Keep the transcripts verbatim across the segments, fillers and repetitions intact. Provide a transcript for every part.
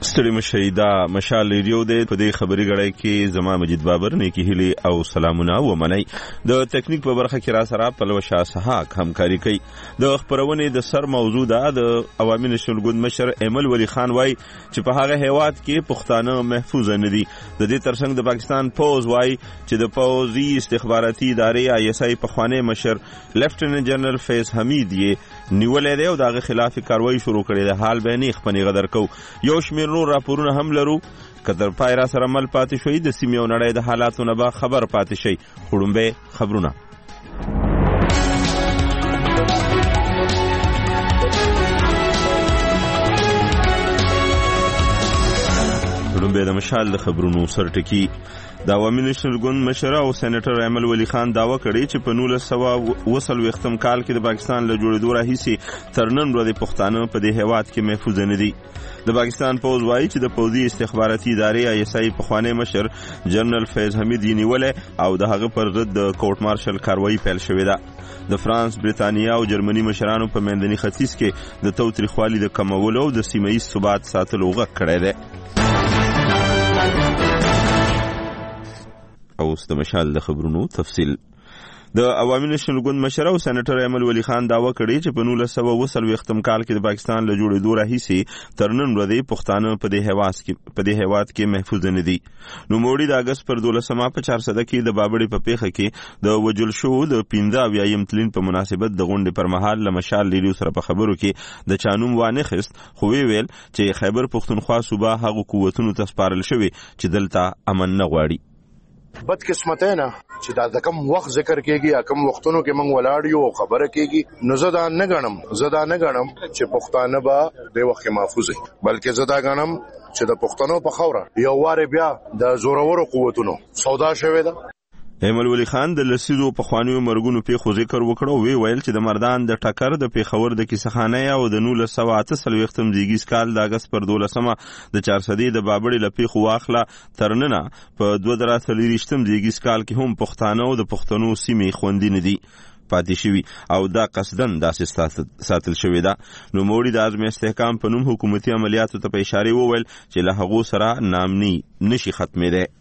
ستړي مشئ دا مشال ریډیو دی. په دې خبري غړی کې زما مجید بابر نیکی هیلی او سلامونه ومنئ. د ټیکنیک په برخه کې را سره پلوه شاه سحاق همکاري کوي. د خبرونې د سر موضوع ده د عوامي نشنل ګوند مشر ایمل ولی خان وای چې په هغه هیواد کې پښتانه محفوظ نه دي. د دې ترڅنګ د پاکستان پوز وای چې د پوزي استخباراتي ادارې آی اس آی په خوانې مشر لیفټیننټ جنرال فیض حمید یې نیولې دی او دغه خلاف کاروایی شروع کړې ده. حال به نه خپنی غدر کو یو شمیر نور راپورونه هم لرو. کتر پای را سره مل پاتې شوی د سیمې او نړۍ د حالاتو نه به خبر پاتې شي. خړومبه خبرونه خړومبه د مشال د خبرونو سرټکی. د عوامي نشنل ګوند مشر او سېنیټر ایمل ولی خان داوا کړی چې په نولس سوه اوه څلوېښتم کال کې د پاکستان له جوړېدو راهیسې تر نن ورځې پښتانه په دې هېواد کې محفوظ نه دي. د پاکستان پوز وایي چې د پوځي استخباراتي ادارې آی اس آی پخوانی مشر جنرال فیض حمید یې نیولې او د هغه پر ضد د کورټ مارشل کاروایی پیل شوې ده. د فرانس، بریتانیا او جرمني مشرانو په منځني ختیځ کې د تاوتریخوالي د کمولو او د سیمه ییز ثبات ساتلو غږ کړی دی. اوس د مشال د خبرونو تفصیل. د عوامي نشنل ګوند مشر او سېنیټر ایمل ولی خان داوا کړی چې په نولس سوه اوه څلوېښتم کال کې د پاکستان له جوړېدو راهیسې تر نن ورځې پښتانه په دې هېواد کې په دې هېواد کې محفوظ نه دي. نوموړي د اګست پر دولسمه په چارسده کې د بابړې په پیښه کې د وژل شوو د پنځه اویایم تلین په مناسبت د غونډې پر مهال له مشال ریډیو سره په خبرو کې د چا نوم وانخیست، خو ویې ویل چې خیبر پښتونخوا صوبه هغو قوتونو ته سپارل شوې چې دلته امن نه غواړي. بدقسمت نه چې دا د کم وخت ذکر کېږي یا کم وختونو کې موږ ولاړ یو خبره کېږي نو زه دا نه غنم زه دا نه غنم چې پښتانه به د وخت محفوظ وي، بلکې زه دا غنم چې د پښتنو په خوره یو واره بیا د زورورو قوتونو سودا شوې ده. ایمل ولی خان د لسیزو په خوانیو مرګونو پیښو ذکر وکړو. وی ویل چې د مردان د ټکر د پیښور د کیسهخانه او د نولس سوه اته څلوېښتم زیږیز کال د اګست پر دولسمه د چارسدې د بابړې له پیښو واخله تر ننه په دوه زره څلېرویشتم زیږیز کال کې هم پښتانه او د پښتنو سیمې خوندي نه دي پاتې شوي او دا قصدن داسې ساتل شوې ده. نوموړي د عزم استحکام په نوم حکومتي عملیاتو ته په اشارې وویل چې له هغو سره نامني نشي ختمېدی.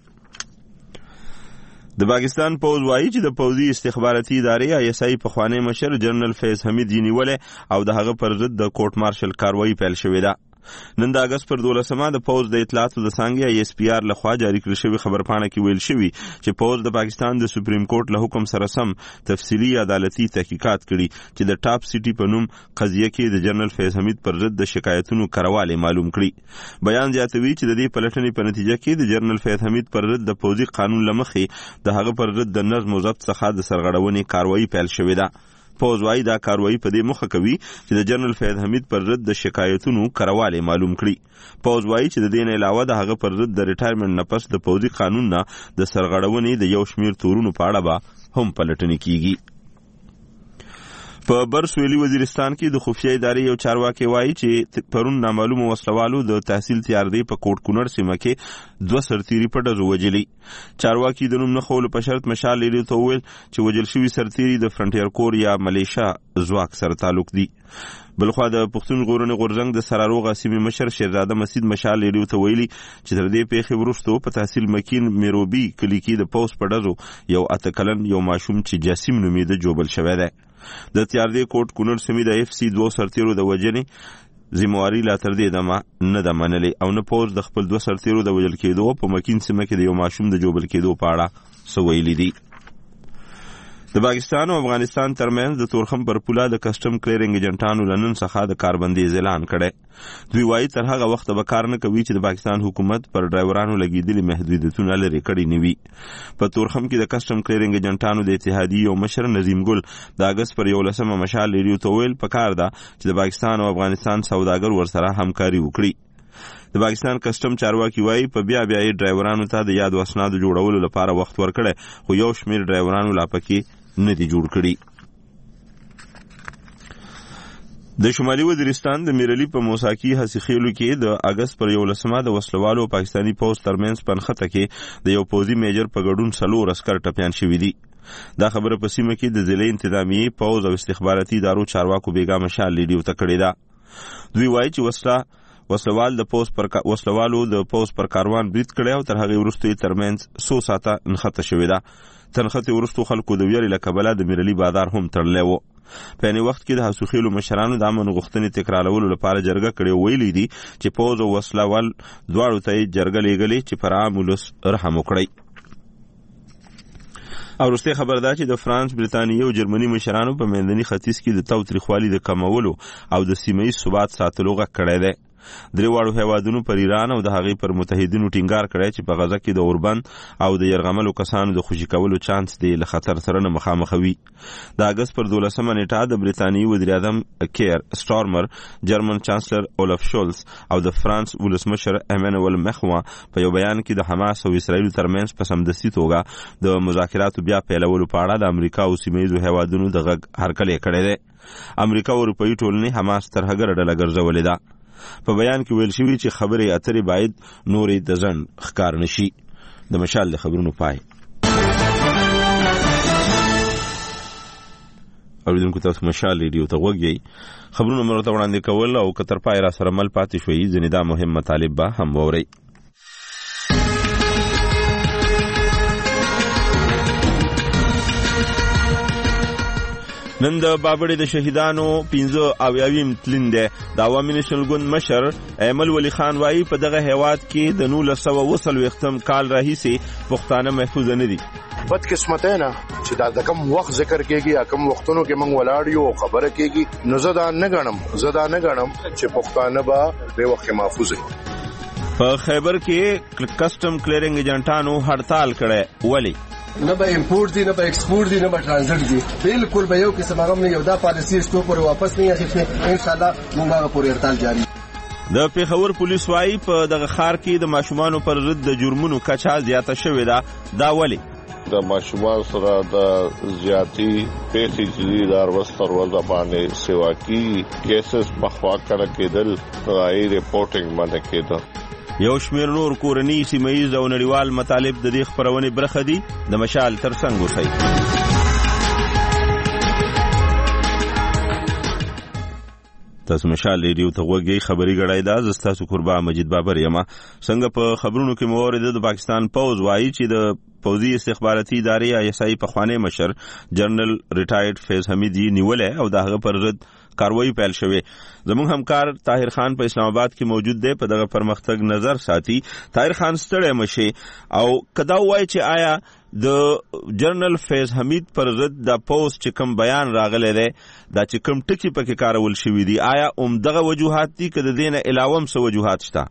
د پاکستان پوز وایي چې د پوځي استخباراتي ادارې آی اس آی پخوانی مشر جنرال فیض حمید یې نیولې او د هغه پر ضد د کورټ مارشل کاروایی پیل شوې ده. نن د اګست پر دولسمه د پوز د اطلاعاتو د څانګې ای اس پی آر لخوا جاری کړل شوی خبرپاڼه کې ویل شوی چې پوز د پاکستان د سپریم کورټ له حکم سره سم تفصیلي عدالتي تحقیقات کړي چې د ټاپ سټي په نوم قضیه کې د جنرال فیض حمید پر ضد د شکایتونو کرواله معلوم کړي. بیان زیاتوي چې د دې پلټنې په نتیجه کې د جنرال فیض حمید پر ضد د پوځي قانون لمخې د هغه پر ضد د نظم او ضبط څخه د سرغړونې کاروایی پیل شوې ده. پوز وايي دا کاروایی په دې مخه کوي چې د جنرال فیض حمید پر ضد د شکایتونو کرواله معلوم کړي. پوز وايي چې د دې نه علاوه د هغه پر ضد د ریټایرمنټ نه پس د پوځي قانون نه د سرغړونې د یو شمیر تورونو په اړه به هم پلټنې کیږي. په برسویلي وزیرستان کې د خفیه ادارې یو چارواکي وایي چې پرون نامعلومو وسلوالو د تحصیل تیاردی په کوټ کونړ سیمه کې دوه سرتیري په ډزو وجلي. چارواکي د نوم نه خولو په شرط مشال لري ته وویل چې وجل شوي سرتیري د فرنټیر کور یا ملیشا ځواک سره تعلق دي. بلخوا د پښتون ژغورنې غورځنګ د سراروغه سیمې مشر شیرزاده مسید مشال لري ته ویلي چې تر دې پیښې وروسته په تحصیل مکین میروبي کلي کې د پوس په ډزو یو اته کلن یو ماشوم چې جاسم نومیده جوبل شوی دی. د تیاردی کوټ کونړ سیمې د اف سی دوه سرتیرو د وجنې ذمہواري لا تر دې دمه نه ده منلې او نه پوز د خپل دوه سرتیرو د وجل کېدو په مکین سیمه کې د یو ماشوم د جوبل کېدو په اړه څه ویلي دي. د پاکستان او افغانستان ترمنځ د تورخم پر پوله د کسټم کلیرنګ ایجنټانو لنن څخه د کاربندیز اعلان کړي. دوی وایي تر هغه وخت به کار نه کوي چې د پاکستان حکومت پر ډرایورانو لګیدلي محدودیتونه لرې کړي نه وي. په تورخم کې د کسټم کلیرنګ ایجنټانو د اتحادیې او مشر نظیم ګل د اګست پر یولسمه مشال ریډیو ته ویل پکار ده چې د پاکستان او افغانستان سوداګر ورسره همکاري وکړي. د پاکستان کسټم چارواکي وایي په بیا بیا یې ډرایورانو ته د یاد اسنادو جوړولو لپاره وخت ورکړی خو یو شمیر ډرایورانو لا پکې نه دي جوړ کړي. د شمالي وزیرستان د میرلی په موساکي حسیخیلو کې د اګست پر یولسمه د وسلوالو پاکستانی پوز ترمنځ پنخته کې د یو پوځي میجر په ګډون څلور عسکر ټپیان شوي دي. دا خبره په سیمه کې د ضلع انتظامیې پوز او استخباراتي ادارو چارواکو بیګا مشال لیډیو ته کړې ده. دوی وایي چې وسله وسلوال د پوس پر وسلوالو د پوس پر کاروان برید کړی او تر هغې وروسته یې ترمنځ څو ساعته نښته شوې ده. تر نښتې وروستو خلکو د ویرې له کبله د میرلي بازار هم تړلی و. په یعنې وخت کې د حسوخیلو مشرانو د امن غوښتنې تکرارولو لپاره جرګه کړې او ویلي دي چې پوځ او وسلوال دواړو ته یې جرګه لیږلې چې پر عام ولس رحم وکړئ. او وروستۍ خبر ده چې د فرانس، بریتانیې او جرمني مشرانو په منځني ختیځ کې د تاوتریخوالي د کمولو او د سیمه ییز ثبات ساتلو غږ کړی دی. درې واړو هیوادونو پر ایران او د هغې پر متحدینو ټینګار کړی چې په غزه کې د اوربند او د یرغملو کسانو د خوشي کولو چانس دی له خطر سره نه مخامخ وي. د اګست پر دولسمه نیټه د بریتانیې وزیر اعظم کیر سټارمر، جرمن چانسلر اولف شولز او د فرانس ولسمشر ایمانوئل مخوا په یو بیان کې د حماس او اسرائیلو ترمنځ په سمدستي توګه د مذاکراتو بیا پیلولو په اړه د امریکا او سیمه ییزو هیوادونو د غږ هرکلی کړی دی. امریکا او اروپایي ټولنې حماس تر هغه ډله ګرځولې ده. په بیان کې ویل شوي چې خبرې اترې باید نورې د ځنډ ښکار نشي. د مشال د خبرونو پای. اوریدونکو تاسو مشال ریډیو ته غوږ یئ. خبرونه مو ورته وړاندې کول او که تر پای را سره مل پاتې شوي ځینې دا مهم مطالب به هم واورئ. نن د بابړې د شهیدانو پنځه اویاویم تلین دی. د عوامي نېشنل ګوند مشر ایمل ولی خان وایي په دغه هیواد کې د نولس سوه اوه څلوېښتم کال راهیسې پښتانه محفوظه نه دي. بدقسمتی نه چې دا د کوم وخت ذکر کېږي یا کوم وختونو کې موږ ولاړ یو او خبره کېږي، نو زه دا نه ګڼم زه دا نه ګڼم چې پښتانه به دې وخت کې محفوظ وي. په خیبر کې کسټم کلیرنګ ایجنټانو هړتال کړی. ولې؟ نه به امپورټ دي، نه به ایکسپورټ دي، نه به ټرانزیټ دي. بالکل به یو قسم هغه نه یو دا پالیسي ستو پر واپس نه اخیستې. ان شاء الله موږ هغه پورې هړتال جاری. د پیښور پولیس وایي په دغه ښار کې د ماشومانو پر ضد د جرمونو کچه زیاته شوې ده. دا ولې؟ د ماشومان سره د زیاتی پیسې چې د ورستر ورځ باندې سیوا کی کیسز مخوا کړه کېدل، راي ریپورټینګ باندې کېده. یو شمیر نور کورنی، سیمه ییز او نړیوال مطالب د دې خپرونې برخه دي. د مشال ترڅنګ اوسئ. تاسو مشال ریډیو ته غوږ یئ. خبري غړی دا زه ستاسو قربا مجید بابر یم. څنګه په خبرونو کې مو واورېده د پاکستان پوځ وایي چې د پوځي استخباراتي ادارې آی اس آی پخوانی مشر جنرال ریټایرډ فیض حمید یې نیولی او د هغه پر ضد کاروایی پیل شوې. زموږ همکار طاهر خان په اسلام آباد کې موجود دی، په دغه پرمختګ نظر ساتي. طاهر خان ستړی مشي او کدا وایي چې آیا د جنرال فیض حمید پر ضد د پوز چې کوم بیان راغلی دی، دا چې کوم ټکي پکې کارول شوي دي، آیا عمدغه وجوهات دي که د دې نه علاوه هم څه وجوهات شته؟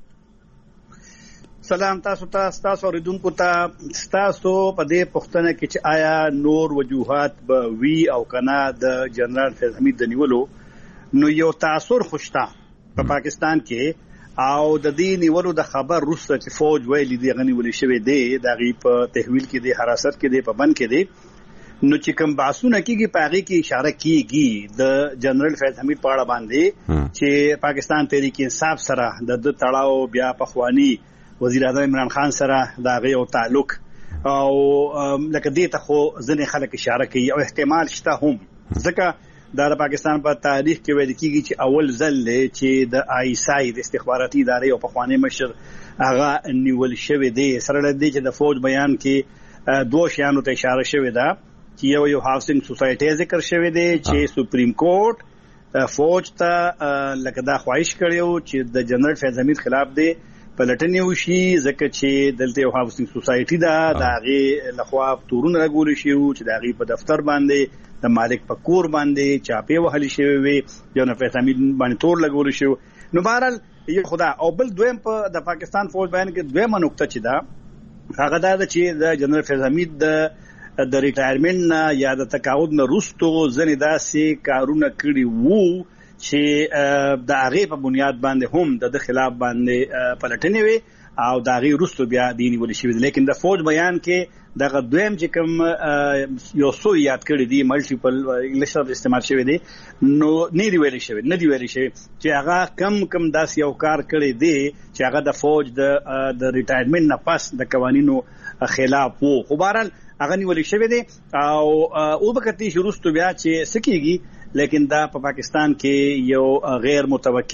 سلام تاسو ته، ستاسو اوریدونکو ته. ستاسو په دې پوښتنه کې چې آیا نور وجوهات به وي او کنه د جنرال فیض حمید د نیولو، نو یو تاثر خوشته په پاکستان کې او د دې نیولو د خبر وروسته چې فوج ویلي دی غنی ولې شوی دی، د هغې په تحویل کې دی، حراست کې دی، په بند کې دی، نو چې کوم بحثونه کېږي په هغې کې اشاره کېږي د جنرال فیض حمید په اړه باندې چې پاکستان تحریک انصاف سره د ده تړاو، بیا پخواني وزیر اعظم عمران خان سره د هغې یو تعلق او لکه دې ته خو ځینې خلک اشاره کوي او احتمال شته هم، ځکه دا د پاکستان په تاریخ کې ویل کېږي چې اول ځل دی چې د آی اس آی د استخباراتي ادارې او پخوانی مشر هغه نیول شوی دی. سره له دې چې د فوج بیان کې دوه شیانو ته اشاره شوې ده چې یو یو هاوسنګ سوسایټي ذکر شوی دی چې سپریم کورټ فوج ته لکه دا خواهش کړی چې د جنرال فیض حمید خلاف دی پلټنې وشي، ځکه چې دلته یو هاوسنګ سوسایټي ده، د هغې لخوا تورونه لګولی شوي چې د هغې په دفتر باندې د مالک په کور باندې چاپې وهلې شوې وې، یو نه فیض حمید باندې تور لګولی شوی. نو بهرحال یو خدا او بل دویم په د پاکستان فوج بیان کې دویمه نقطه چې ده هغه دا ده چې د جنرال فیض حمید د د ریټایرمنټ نه یا د تقاعد نه وروستو ځینې داسې کارونه کړي وو چې د هغې په بنیاد باندې هم د ده خلاف باندې پلټنې وې او د هغې وروستو بیا دې نیولې شوي دي. لیکن د فوج بیان کې دغه دویم چې کوم یو څو یاد کړي دي، ملټیپل انګلیش لفظ استعمال شوی دی، نو نه دی ویلې شوی نه دی ویلې شوی چې هغه کم کم داسې یو کار کړی دی چې هغه د فوج د د ریټایرمنټ نه پس د قوانینو خلاف وو. خو بهرحال هغه نیولې شوی دی او او به کتلی شي وروستو بیا چې څه کېږي، لیکن دا په پاکستان کې یو غیر متوقع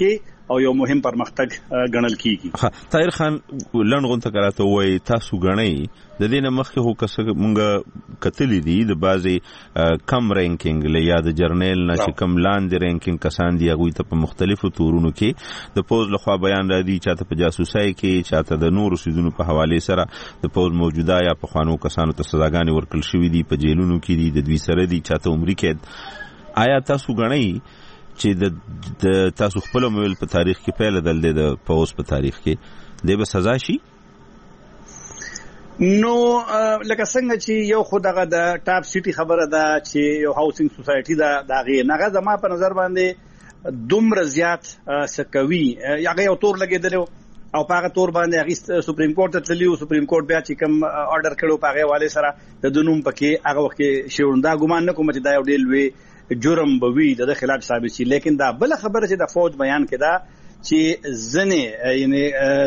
او یو مهم پرمختګ ګڼل کیږي. طاهر خان لنډ غونډه کراته وای تاسو غنئ د دې نه مخکې هو کس مونږ کتلی دي د بازي کم رینکینګ له یا د جرنیل نه چې کم لاندې رینکینګ کسان دي هغوی ته په مختلفو تورونو کې د پوز لخوا بیان راځي چاته په جاسوسۍ کې چاته د نورو سیزونو په حواله سره د پوز موجوده یا په خوانو کسانو ته سزاګانې ورکړل شوې دي په جیلونو کې دي د دوی سره دي چاته عمري کې. آیا تاسو غنئ چې د تاسو خپل مویل په تاریخ کې پیل دل د پوز په تاریخ کې د به سزا شي؟ نو لکه څنګه چې یو خو دغه د ټاپ سټي خبره ده چې یو هاوسینګ سوسایټي ده دغه نه زما په نظر باندې دومره زیات سکوي هغه یو تور لګیدل او پاغه تور باندې هغه سپریم کورټ ته تللی او سپریم کورټ بیا چې کوم آرډر کړو پاغه والے سره د دنوم پکې هغه وخت کې شورندا ګمان نه کوم چې دا یو ډیل وی جرم بوي د خلاف ثابت شي. لیکن دا بل خبره چې د فوج بیان کړه چې زنه یعنی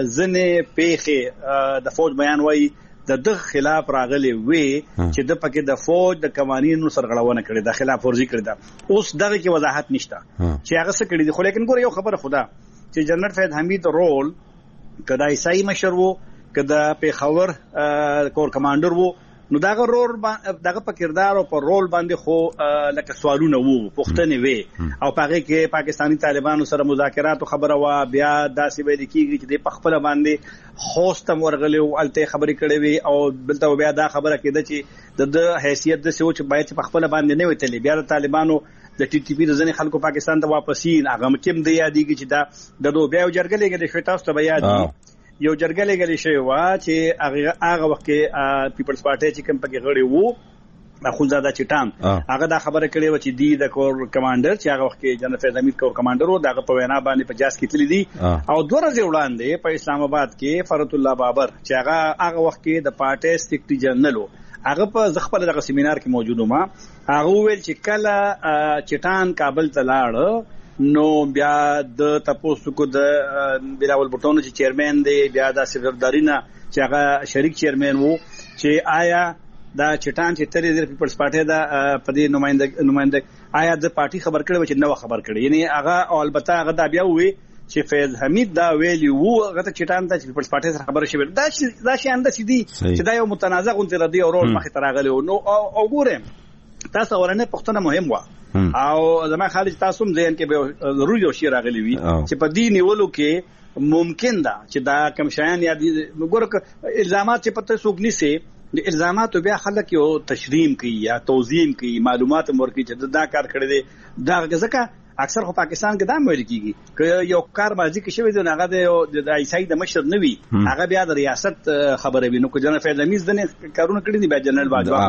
زنه پیخه د فوج بیان وایي د دغه خلاف راغلي وي چې د پکې د فوج د قوانینو سرغړونه کړې د خلاف ورزي کړې ده. اوس دغه کې وضاحت نشته چې هغه څه کړی دي. خو لیکن ګوره یو خبره خدا چې جنرال فیض حمید رول کدا عیسائی مشر وو کدا پیښور کور کمانډر وو نو دغه رول دغه په کردار او په رول باندې خو لکه سوالونه وو پوښتنې وي او پاره کې پاکستانی طالبانو سره مذاکرات او خبره وا بیا داسې ویل کیږي چې د خپل باندې خوستم ورغلی او الته خبرې کړې وي او بلته بیا دا خبره کېده چې د حیثیت د سوچ باید په خپل باندې نه وتلی بیا د طالبانو د ټي ټي پی د ځنې خلکو پاکستان ته واپسین هغه مچم دی یادېږي چې دا د دوه بیا جرګلې کې د شوي تاسو ته بیا دی یو جرګلې غلي شوی وا چې هغه هغه وخت کې پیپلز پارټي چې کوم پکې غړي وو اخونزاده چټان هغه دا خبره کړې و چې دی د کور کمانډر چې هغه وخت کې جنرال فیض حمید کور کمانډر وو دغه په وینا باندې په جاس کې تللی دي او دوه ورځې وړاندې په اسلام آباد کې فرت الله بابر چې هغه هغه وخت کې د پارټي سیکریټری جنرال هغه په ځخپل دغه سیمینار کې موجود و ما هغه ویل چې کله چټان کابل ته لاړ نو بیا د تاسو کو د بلاول بوټونو چې چیرمن دی بیا د سیکرټرینا چې هغه شریک چیرمن وو چې آیا دا چټان چې ترې د پیپلز پارټي دا په دې نمائنده نمائنده آیا د پارټي خبر کړي چې نو خبر کړي یعنی هغه البته هغه دا بیا وی چې فیض حمید دا ویلی وو هغه ته چټان ته پیپلز پارټي سره خبر شوی دا دا شي انده سي دي چې دا یو متنازع غونډه ردی او رول مخه تراغلی نو او ګوره تاسو ورنه پښتنه مهم و او زما خالد تاسو هم ځین کې به ضروري یو شی راغلی وي چې په دې نیولو کې ممکن ده چې دا کم شایان یا ګوره الزامات چې پته سوق نيسي د الزامات بیا خلک یو تشریم کوي یا توضیح کوي معلومات ورکړي چې دا کار کړی دی دا ځکه اکثر خو پاکستان کې دا ویل کیږي چې یو کار ماضی کې شوی دی هغه د عیسائی د مشر نوي هغه بیا د ریاست خبره وي نو کو جنرال فیض حمید دنه کارونه کړی دي بیا جنرال باجوا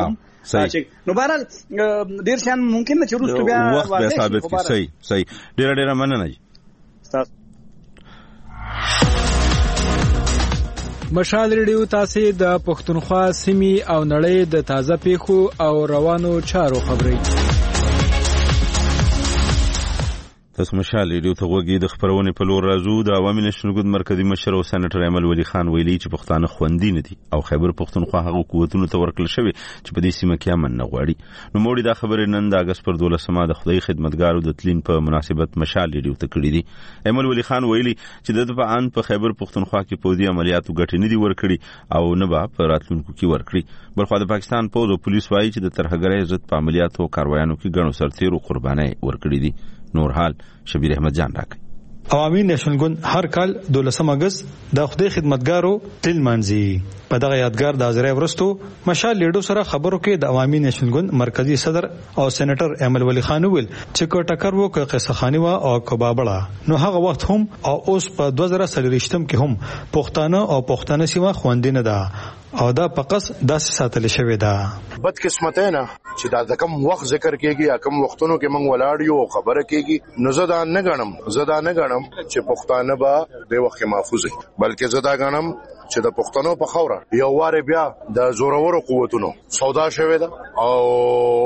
نو بهرحال ډیر شان ممکن نه چې روز بیا وخت به ثابت کی صحیح صحیح ډیر ډیر مننه جی مشال ریډیو تاسو د پښتونخوا سیمې او نړۍ د تازه پیښو او روانو چارو خبري تاسو مشال ریډیو ته وګورئ د خبرونه په لور راځو د عوامي نشنل ګوند مرکزی مشر او سېنټر ایمل ولی خان ویلي چې پښتانه خوندي نه دي او خیبر پښتونخوا هغه قوتونو ته ورکړل شوی چې په دې سیمه کې امن نه غواړي نو موږ دا خبره نن د اگست پر دولسمه د خدای خدمتګارو د تلین په مناسبت مشال ریډیو ته کړی دي ایمل ولی خان ویلي چې د په ان په خیبر پښتونخوا کې پوزي عملیاتو ګټې نه دي ورکړي او نه به په راتلونکو کې ورکړي بلخو د پاکستان پوز او پولیس وایي چې د ترهګرۍ ضد په عملیاتو او کاروایانو کې ګڼو سرتیرو قرباني ورکړي دي نور حال شبیر احمد جان راکړي عوامي نېشنل ګوند هر کال دولسم اگست د خدای خدمتګارو تل منځي په دغه یادګار د ازرای ورستو مشال لیډو سره خبرو کې د عوامي نېشنل ګوند مرکزی صدر او سېنټر ایمل ولی خان ویل چې کو ټکر وو کې قصه خانی وا او کبابړه نو هغه وخت هم او اوس په دوه زره څلوېښتم کې هم پښتانه او پښتانه سیمه خوندینه ده او دا پقص داسې ساتل شوی ده بد قسمت نه چې دا د کم وخت ذکر کېږي یا کم وختونو کې موږ ولاړ یو خبره کېږي نو زدا نه غنم زدا نه غنم چې پښتانه به د وخت محفوظ وي بلکې زدا غنم چې د پښتنو په خوره یو واره بیا د زورورو قوتونو سودا شوی ده او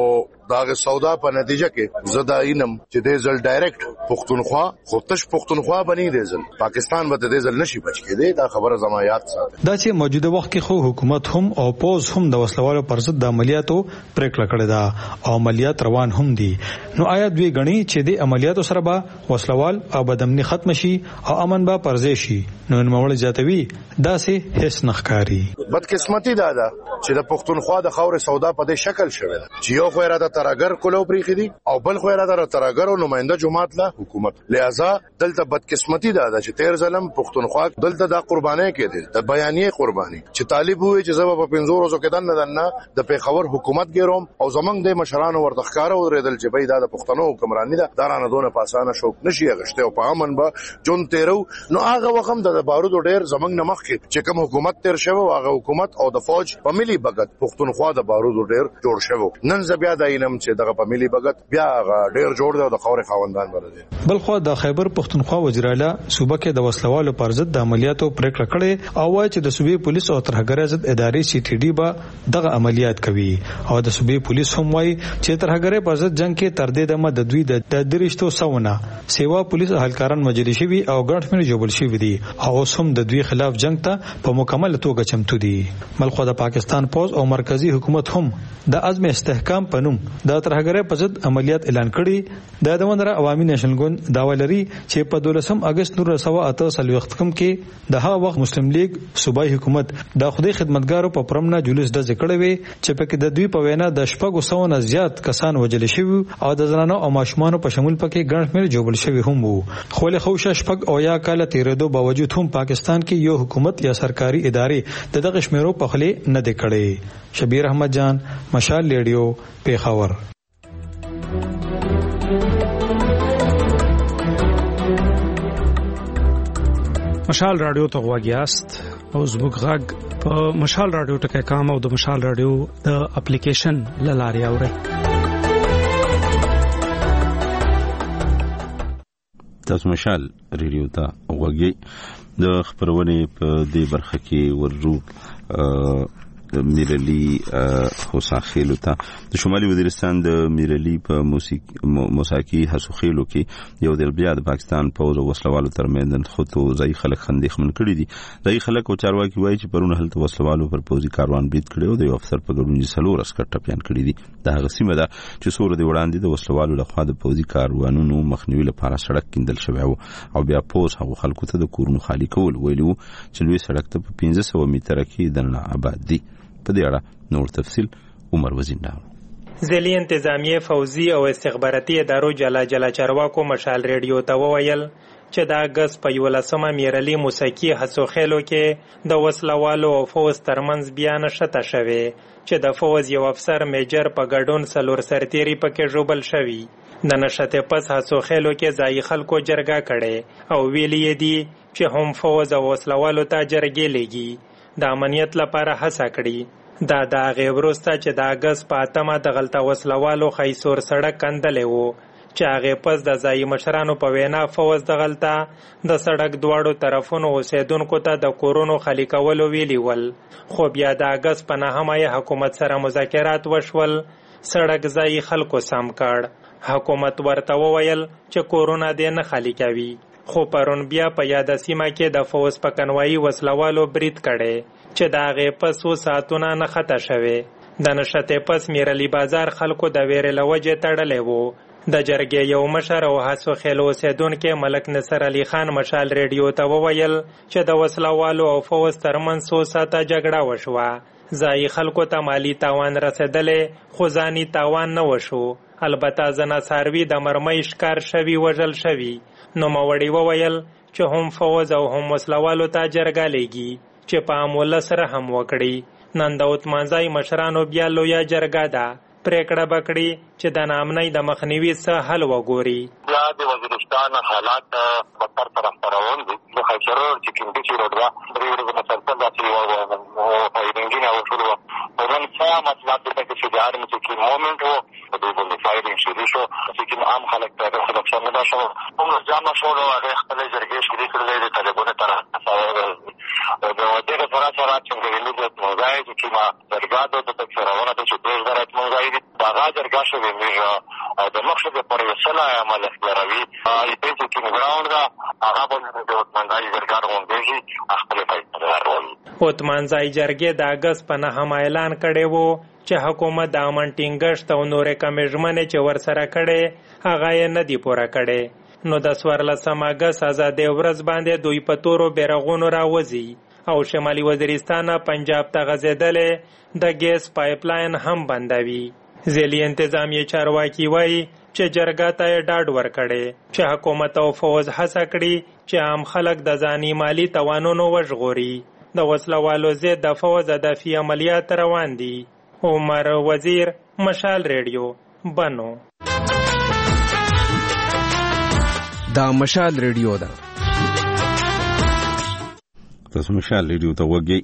دا سودا په نتیجه کې زدا اینم چې د ځل ډایرکټ پښتونخوا خو تش پښتونخوا بنی دی ځل پاکستان به د ځل نشي بچ کېده دا خبره زما یاد ساتي. دا چې موجوده وخت کې خو حکومت هم او پوز هم د وسلوالو پر ضد د عملیاتو پریکړه کړې ده او عملیات روان هم دي. نو آیا دوی غني چې د عملیاتو سره به وسلوال او بدامني ختم شي او امن به پرځې شي؟ نو نوموړ جاتوي دا سه هیڅ نخکاری. بدقسمتي دا ده چې د پښتونخوا د خاور سودا په دې شکل شوی ده چې یو خو را د ترګر کولو پریخي دي او بل خو را د ترګر او نماینده جماعت له حکومت. لہذا دلته بدقسمتي دا ده چې تیر ظلم پښتونخوا دلته د قرباني کېدل د بیانیه قرباني چې طالب وي چې زما په پنځو ورځو کې دنه دنه د پیښور حکومت ګروم او زمنګ د مشرانو ورته ښکارا ورېدل چې بيد د پښتنو حکمراني ده دارانه دونه پاسانه شوک نشي غشته او په امن به جون تیرو. نو هغه وخت د بارود ډېر زمنګ نمخ کې چې کوم حکومت تیر شوی هغه حکومت او د فوج په ملي بغت پښتونخوا د بارود ډېر جوړ شوی. نن ز بیا د اینم چې دغه په ملي بغت بیا ډېر جوړ دی او د خاورې خاوندان ولري. بل خو د خیبر پښتونخوا وزیر اعلی صوبه کې د وسلوالو پر ضد د عملیاتو پریکړه کړې او وايي چې د صوبې پولیس او ترهګر ضد ادارې سی ټي ډي به دغه عملیات کوي او د صوبې پولیس هم وايي چې ترهګر پر ضد جنگ کې تر دې دمه د دوی د درشتو سونه سیوا پولیس اهلکاران مجلس شوی او ګڼ شمېر جوړل شوی دي او هم د دوی خلاف جنگ ته په مکمل توګه چمتو دي. بلخو د پاکستان پوز او مرکزی حکومت هم د عزم استحکام پنوم د ترهګر پر ضد عملیات اعلان کړي. د دمندره عوامي نېشنل ګوند داوا لري چې په دولسم اگست نور سوا اته سلوخت کم کې د هغه وخت مسلم لیگ صوبایي حکومت د خدای خدمتګارو په پرمنه جلوس د ذکر وی چې په کې د دوی په وینا د شپږو سو نه زیات کسان وجل شوی او د زنانو او ماشومان په شمول پکې ګڼ شمېر جوړل شوی هم وو. خو له خوښ شپږ او یا کال تیرېدو باوجود هم پاکستان کې یو حکومت یا سرکاري ادارې د دغه شمیرو په خله نه دی کړي. شبیر احمد جان، مشال ریډیو، پیښور. مشال رادیو ته غواګیاست او زموږ غږ په مشال رادیو ټکي کام او د مشال رادیو د اپلیکیشن لاري اوري. تاسو مشال ریډیو ته غواګي د خبرونه په دې برخه کې ورجو میرلی خوساخیلو ته د شمالي وزیرستان د میرلی په موسیقي حسوخیلو کې یو ځل بیا د پاکستان پوز او وسلوالو ترمنځ خطو ځای خلک خندېخمن کړي دي. ځای خلک او چارواکي وایي چې پرونه هلته وسلوالو پر پوزي کاروان برید کړی او د یو افسر په ګډون څلور عسکر ټپيان کړي دي. دا هغه سیمه ده چې سور دی وړاندې د وسلوالو لخوا د پوزي کاروانونو مخنیوي لپاره سړک کیندل شوی او بیا پوز هغه خلکو ته د کورونو خالی کول ویلو چې لوی سړک ته په پنځه سوه میټره کې دنه آباد دي. په دې اړه نور تفصیل عمر وزیندا. ځلې انتظامیه فوزي او استخباراتي ادارو جلا جلا چارواکو مشال ریډیو ته وویل چې د اگست په یولسمه میرلی موسیقي حسوخیلو کې د وسلوالو او فوز ترمنځ بیا نشته شوی چې د فوز یو افسر میجر په ګډون سلور سرتیری پکې ژوبل شوی. د نشته پس حسوخیلو کې ځای خلکو جرګه کړي او ویلي دي چې هم فوز او وسلوالو ته جرګې لګي د امنیت لپاره هڅه کړي. دا د غیبروسته چې د اگست په اتمه د غلطه وسلوالو خیسور سړک کندلې وو چې هغه پس د ځای مشرانو په وینا فوز د غلطه د سړک دواړو طرفونو اوسیدونکو ته د کورونو خالی کولو ویلي ول. خو بیا د اگست په نهمه حکومت سره مذاکرات وشول، سړک ځای خلکو سم کړ. حکومت ورته وویل چې کورونه دې نه خالی کوي. خو پرون بیا په یاد سیمه کې د فوز په کنوایي وسلوالو برید کړي چې د هغې پس څو ساعتونه نه خطا شوی. د نښتې پس میرلی بازار خلکو د ویرې له وجې تړلی وو. د جرګې یو مشر او حسوخیلو اوسیدونکی ملک نصر علي خان مشال ریډیو ته وویل چې د وسلوالو او فوز ترمنځ څو ساعته جګړه وشوه. ځایي خلکو ته مالي تاوان رسېدلی خو ځاني تاوان نه وشو. البته ځنه څاروي د مرمۍ ښکار شوي وژل شوي. نو موړي وویل چې هم فوز او هم وسلوالو ته جرګه لګي چې په اموله سره هم وکړي. نن د اتمانځای مشرانو بیا لویه جرګه ده، پریکړه بکړي چې د ناامنۍ د مخنیوي څه حل وګوري. بیا د وزیرستان حالات بدتر طرف ته روان دي. د خیچرور چې کیمپچي روډوه درې ورځې مسلسل داسې فایرنګونه وشول وو. نن څه مطلب دی چې د هر مسکین مومنټ وو په دې باندې فایرنګ شروع شو چې عام خلک ته د نقصان نه شو. کوم جامه شو نو هغه خپل جرګې شروع کړلې د طالبانو طرف د دې سره سره چې موږ ځای چې ما جرګه د تکثرونه د چې پیش درات مونږ ځای دي هغه جرګه شوې میږه او د مخشد پر وسله عمل اختیاروي ای پی چې کوم ګراوند دا هغه باندې د وطمنځای جرګه روندېږي خپل فایده راوړي. وطمنځای جرګې د اگست په نهم اعلان کړی وو چې حکومت د امن ټینګښت او نورې کمې ژمنې چې ورسره کړې هغه یې نه دي پوره کړې. نو د څوارلسم اګست ازادۍ ورځ باندې دوی په تورو بیرغونو راوځي او شمالي وزیرستان پنجاب ته غځېدلې د ګیس پایپ لاین هم بندوي. ځلي انتظامیه چارواکي وایي چې جرګه ته یې ډاډ ورکړی چې حکومت او فوز هڅه کړي چې عام خلک د ځاني مالي توانونو وژغوري. د وسلوالو ضد د فوز هدفي عملیات روان دي. عمر وزیر، مشال ریډیو، بنو. دا مشال ریډیو ده. تاسو مشال ریډیو ته وګورئ.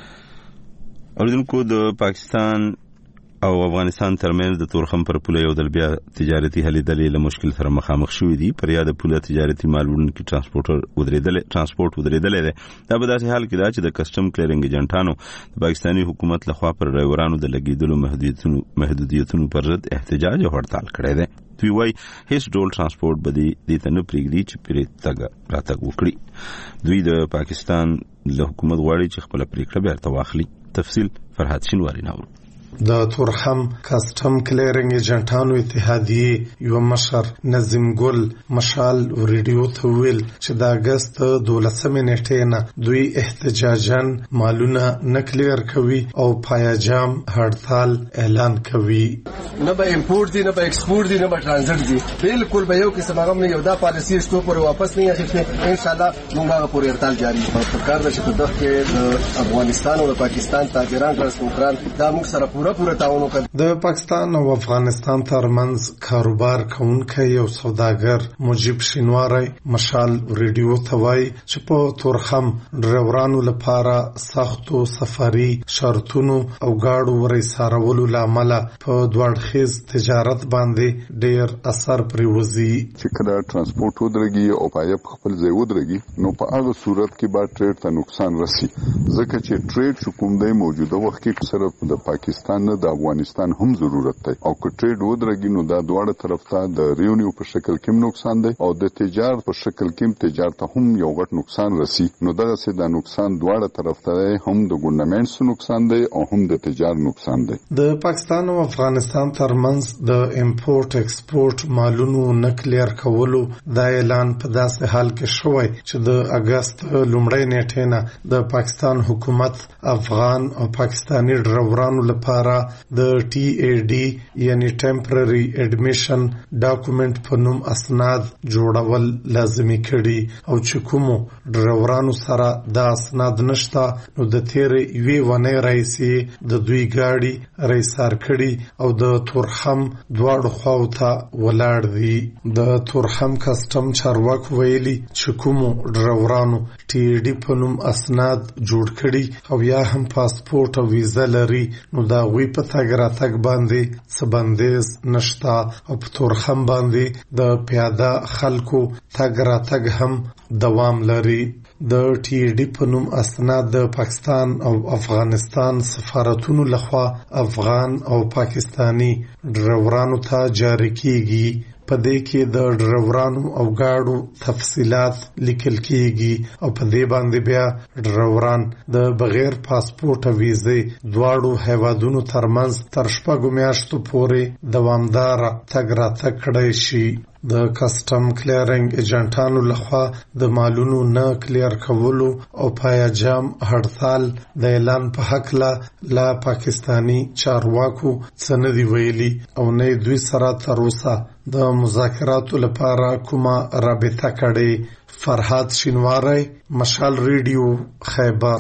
اوریدونکو، د پاکستان او افغانستان ترمنځ د تورخم پر پوله یو ځل بیا تجارتي هلې ځلې له مشکل سره مخامخ شوې دي. پر یاد پوله تجارتي مال وړونکي ترانسپورټر ودرېدل ترانسپورټ ودرېدلی دی. دا په داسې حال کې ده چې د کسټم کلیرنګ ایجنټانو د پاکستاني حکومت لخوا پر ډرایورانو د لګېدلو محدودیتونو محدودیتونو پر ضد احتجاج او هړتال کړی دی. دوی وایي هیڅ ډول ترانسپورټ به دې ته نه پرېږدي چې پرې تګ راتګ وکړي. دوی د پاکستان له حکومت غواړي چې خپله پرېکړه بیرته واخلي. تفصیل فرهاد شینواري ناورو. د تورخم کسټم کلیرنګ ایجنټانو اتحادیې یو مشر نظیم ګل مشال ریډیو ته ویل چې د اگست دولسمې نیټې نه دوی احتجاجاً مالونه نه کلیر کوي او پایجام هړتال اعلان کوي. نه به امپورټ دي، نه به ایکسپورټ دي، نه به ټرانزیټ دي. بالکل به یو قسم هغه نه یو دا پالیسی سټو پر واپس نه اخیسته. ان شاء الله موږ هغه پورې هړتال جاری کوو. په کار د چې په دغه کې افغانستان او پاکستان تاجران ترانسپورټران دا موږ سره پوره پوره تعاون وکړ. د پاکستان او افغانستان ترمنځ کاروبار کوونکی یو سوداګر مجيب شینواری مشال ریډیو ته وایي چې په تورخم ډرایورانو لپاره سختو سفري شرطونو او گاډو ورسارولو لامل په دوړخیز تجارت باندې ډیر اثر پریوزي. چې کله ترانسپورټ ودرېږي او پایپ خپل ځای ودرېږي نو په هغه صورت کې به ټریډ ته نقصان رسي، ځکه چې ټریډ حکومت دی موجوده وخت کې صرف د پاکستان نه د افغانستان هم ضرورت دی او که ټریډ ودرېږي نو دا دواړه طرف ته د ریونیو په شکل کې نقصان دی او د تجارت په شکل کې تجارت هم یو غټ نقصان رسي. نو دغه څه د نقصان دواړه طرف ته هم د ګورنمنټ نقصان دی او هم د تجارت نقصان دی. د پاکستان او افغانستان ترمنځ د امپورټ ایکسپورټ مالونو نکلیر کولو د اعلان په داسې حال کې شوی چې د اگست لومړۍ نیټې نه د پاکستان حکومت افغان او پاکستاني ډرایورانو لپاره د ټي اي ډي یعنی ټمپرري اډمیشن ډاکومنت په نوم اسناد جوړول لازمي کړي او چې کومو ډرایورانو سره د اسناد نشته نو د تیرې یوې ونې راځي د دوی ګاډي ریسار کړي او د تورخم دواړو خواو ته ولاړ دي. د تورخم کسټم چارواکو ویلي چې کومو ډرایورانو ټي اي ډي په نوم اسناد جوړ کړي او یا هم پاسپورت او ویزا لري نو دا غوي په تګ راتګ باندې څه بندیز نشته او په تورخم باندې د پیاده خلکو تګ راتګ هم دوام لري. د ټي اي ډي په نوم اسناد د پاکستان او افغانستان سفارتونو لخوا افغان او پاکستانی ډرایورانو ته جاری کیږي. په دې کې د ډرایورانو او گاډو تفصيلات لیکل کیږي او په دې باندې بیا ډرایوران د بغیر پاسپورت او ویزې دواړو هیوادونو ترمنځ تر شپږو میاشتو پورې دوامدار تګ راتګ کړی شي. د کسټم کلیرنګ ایجنټانو لخوا د مالونو نه کلیر کولو او پایجام هړتال د اعلان په حق لا لا پاکستانی چارواکو څه نه دی ویلي او نه دوی سره تر اوسه د مذاکراتو لپاره کومه رابطه کړې. فرهاد شینواری مشال ریډیو خیبر.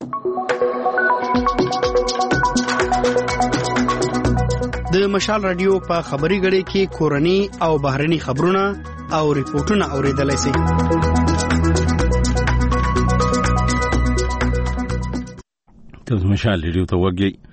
د مشال رادیو په خبري غړي کې کورني او بهرني خبرونه او ریپورتونه اوریدلای شئ. تاسو مشال رادیو ته وګورئ.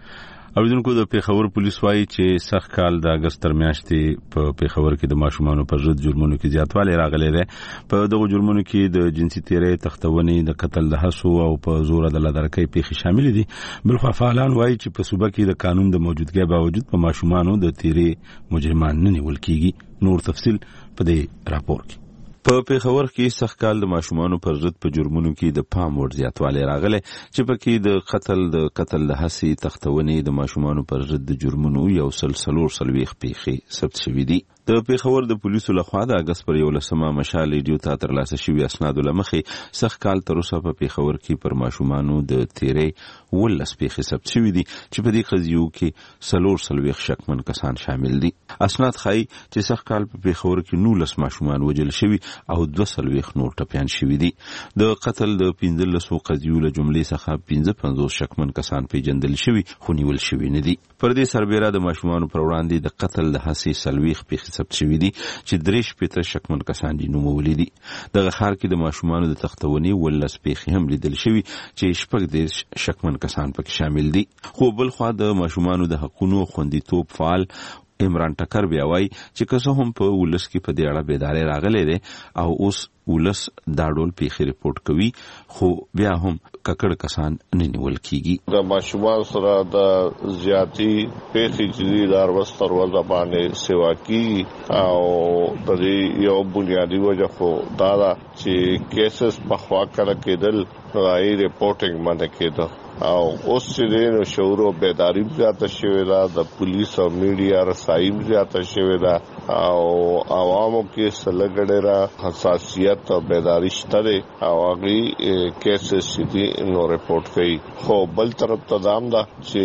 اوریدونکو د پیښور پولیس وایي چې سخت کال د اگست تر میاشتې په پیښور کې د ماشومانو پر ضد جرمونو کې زیاتوالی راغلی دی. په دغو جرمونو کې د جنسي تیرۍ، تختونې، د قتل د هڅو او په زور عدالت درکۍ پیښې شامل دي. بلخوا فعالان وایي چې په صوبه کې د قانون د موجودګۍ باوجود په ماشومانو د تیرۍ مجرمان نه نیول کیږي. نور تفصیل په دې راپور کې. په پیښور کې سخت کال د ماشومانو پر ضد په جرمونو کې د پام وړ زیاتوالی راغلی چې پکې د قتل د قتل د هڅې، تختونې، د ماشومانو پر ضد د جرمونو یو سل څلور څلوېښت پیښې ثبت شوي دي. د پیښور د پولیسو لخوا د اگست پر یولسمه مشال ریډیو ته ترلاسه شوي اسنادو له مخې سخت کال تر اوسه په پیښور کې پر ماشومانو د تیرۍ ولس پیښې ثبت شوي دي چې په دې قضیو کې څلور څلوېښت شکمن کسان شامل دي. اسناد ښایي چې سخت کال په پیښور کې نولس ماشومان وژل شوي او دوه څلوېښت نور ټپیان شوي دي. د قتل د پنځلسو قضیو له جملې څخه پنځه پنځوس شکمن کسان پیژندل شوي خو نیول شوي نه دي. پر دې سربیره د ماشومانو پر وړاندې د قتل د هڅې څلوېښت پیښې ثبت شوي دي چې درې شپېته شکمن کسان دي نومولي دي. دغه ښار کې د ماشومانو د تختونې ولس پیښې هم لیدل شوي چې شپږ دېرش شکمن کسان پکې شامل دي. خو بلخوا د ماشومانو د حقونو خوندیتوب فعال عمران ټکر بیا وایي چې که څه هم په ولس کې په دې اړه بیداري راغلی دی او اوس ولس دا ډول پیښې رپورټ کوي خو بیا هم ککړ کسان نه نیول کیږي. د ماشومان سره د زیاتی پیښې چې د ارواستر وځ باندې سیوا کی او د یو بنیادی وجه خو دا چې کیسز په خوا کړه کېدل راي ریپورټینګ باندې کېده او اوس چې نو شعور او بیداری زیاته شوې ده، د پولیس او میډیا رسایي زیاته شوې ده او عوامو کې سلګړې را حساسیت او بیداری شته او هغه کیسز چې نو ریپورټ کوي. خو بل طرف ته دام ده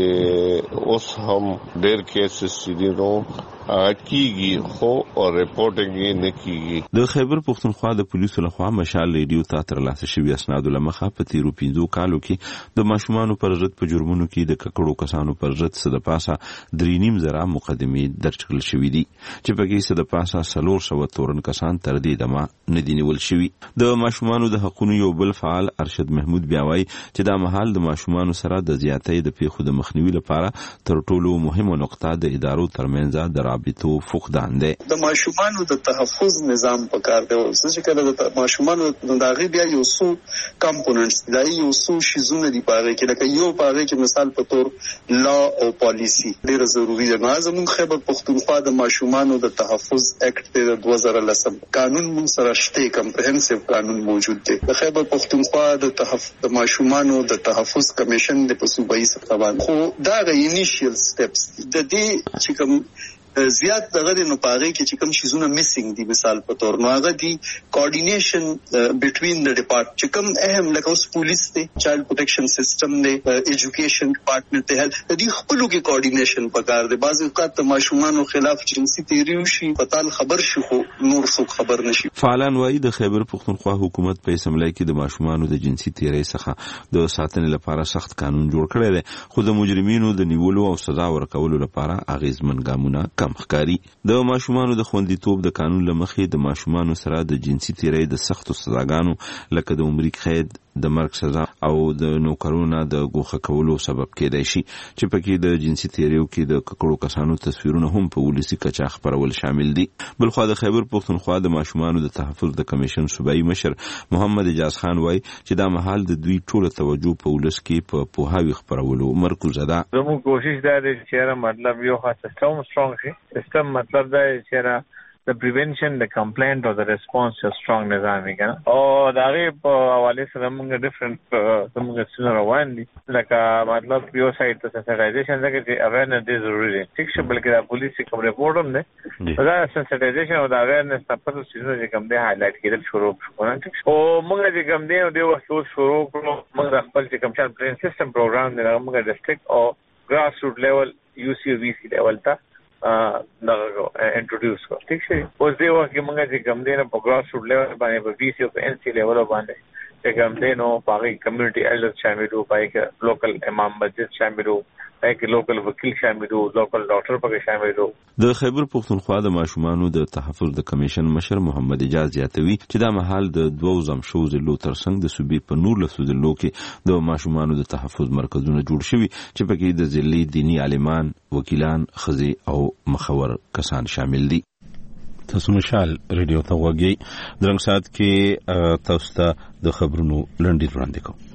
چې اوس هم ډېر کیسز چې نو کیږي خو ریپورټینګ یې نه کیږي. د خیبر پښتونخوا د پولیسو لخوا مشال ریډیو ته ترلاسه شوي اسنادو له مخې په تیرو پنځو کالو کې د ماشومانو پر ضد په جرمونو کې د ککړو کسانو پر ضد څه د پاسه درې نیم زره مقدمې درج کړل شوي دي چې پکې څه د پاسه څلور سوه تورن کسان تر دې دمه نه دي نیول شوي. د ماشومانو د حقونو یو بل فعال ارشد محمود بیا وایي چې دا مهال د ماشومانو سره د زیاتۍ د پیښو د مخنیوي لپاره تر ټولو مهمه نقطه د ادارو ترمنځ د رابطو فقدان دی. د ماشومانو د تحفظ نظام پکار دی چې کله د ماشومانو د هغې بیا یو څو کمپوننټس دا یو څو شیزونه دي په هغې کې لکه یو په هغې کې مثال په تور لا او پالیسي ډېره ضروري ده. نو زموږ خیبر پښتونخوا د ماشومانو د تحفظ اکټ دی د دوه زره لسم قانون موږ سره شته، کمپریهنسیو قانون موجود دی. د خیبر پښتونخوا د تحفظ د ماشومانو د تحفظ کمیشن د په صوبایي سطح باندې خو دا غي انیشیل سټپس د دې چې کوم زیات دغه نو پاره کې چې کوم شیزونه میسنګ دي مثال په تور نو هغه دي کوارډینیشن بټوین د ډپارټمنټ چې کوم اهم لکه اوس پولیس دی، چایلډ پروټیکشن سیستم دی، ایجوکیشن ډپارټمنټ دی، د دې خپلو کې کوارډینیشن پکار دی. بعض اوقات د ماشومانو خلاف جنسي تیری وشي پتال خبر شي خو نور څوک خبر نشي. فعالان وایي د خیبر پښتونخوا حکومت په اسمبلی کې د ماشومانو د جنسي تیری څخه د ساتنې لپاره سخت قانون جوړ کړی دی خو د مجرمینو د نیولو او سزا ورکولو لپاره اغیزمن ګامونه مخکاري. د ماشومانو د خوندیتوب د قانون لمخې د ماشومانو سره د جنسي تیرۍ د سختو سزاګانو لکه د عمري قید، د مرګ سزا او د نوکرونو د ګوښه کولو سبب کېدای شي چې پکې د جنسي تیریو کې د ککړو کسانو تصویرونه هم په ولسي کچه خپرول شامل دي. بلخوا د خیبر پښتونخوا د ماشومانو د تحفظ د کمیشن صوبایي مشر محمد اجاز خان وایي چې دا مهال د دوی ټوله توجه په ولس کې په پوهاوي خپرولو مرکوزه ده. زموږ کوشش دا دی چې مطلب یو خاص سیستم سترونګ شي. سیستم مطلب دا چې the prevention, the complaint or the response to strong نظام وکړه او دا غي په حواله سره موږ ډیفرنٹ موږ څه روان دي لکه مطلب یو سایت ته سنسټایزیشن ځکه چې اویرنس دی ضروري دی ټیک شه بلکې د پولیس کوم ریپورټ هم دی دا سنسټایزیشن او د اویرنس په څه چې کوم دی هایلایټ کېدل شروع شو او موږ چې کوم دی د وخت شروع کړو موږ خپل چې کوم چل پرین سیستم پروګرام دی موږ ډیسټریکټ او ګراس روټ لیول یو سی وی سی لیول ته دا انټروډیوس کو ٹھیک شي اوس دی وخت کې موږ چې کوم دی نه په ګراس روټ لیول باندې په وی سی او په ان سی لیول باندې چې کوم دی نو هغه کمیونټي ایلډر شامل وو، پای کې لوکل امام مسجد شامل وو، پای کې لوکل وکیل شامل وو، لوکل ډاکټر پکې شامل وو. د خیبر پختونخوا د ماشومانو د تحفظ د کمیشن مشر محمد اجاز زیاتوي چې دا مهال د دوو زم شو ضلعو ترڅنګ د صوبې په نور لسو ضلعو کې د ماشومانو د تحفظ مرکزونه جوړ شوي چې پکې د ضلعي دینی عالمان، وکیلان، ښځې او مخور کسان شامل دي. تاسو مشال ریډیو ته وګورئ. درنګ سات کې تاسو ته د خبرونو لنډی وړاندې کوم.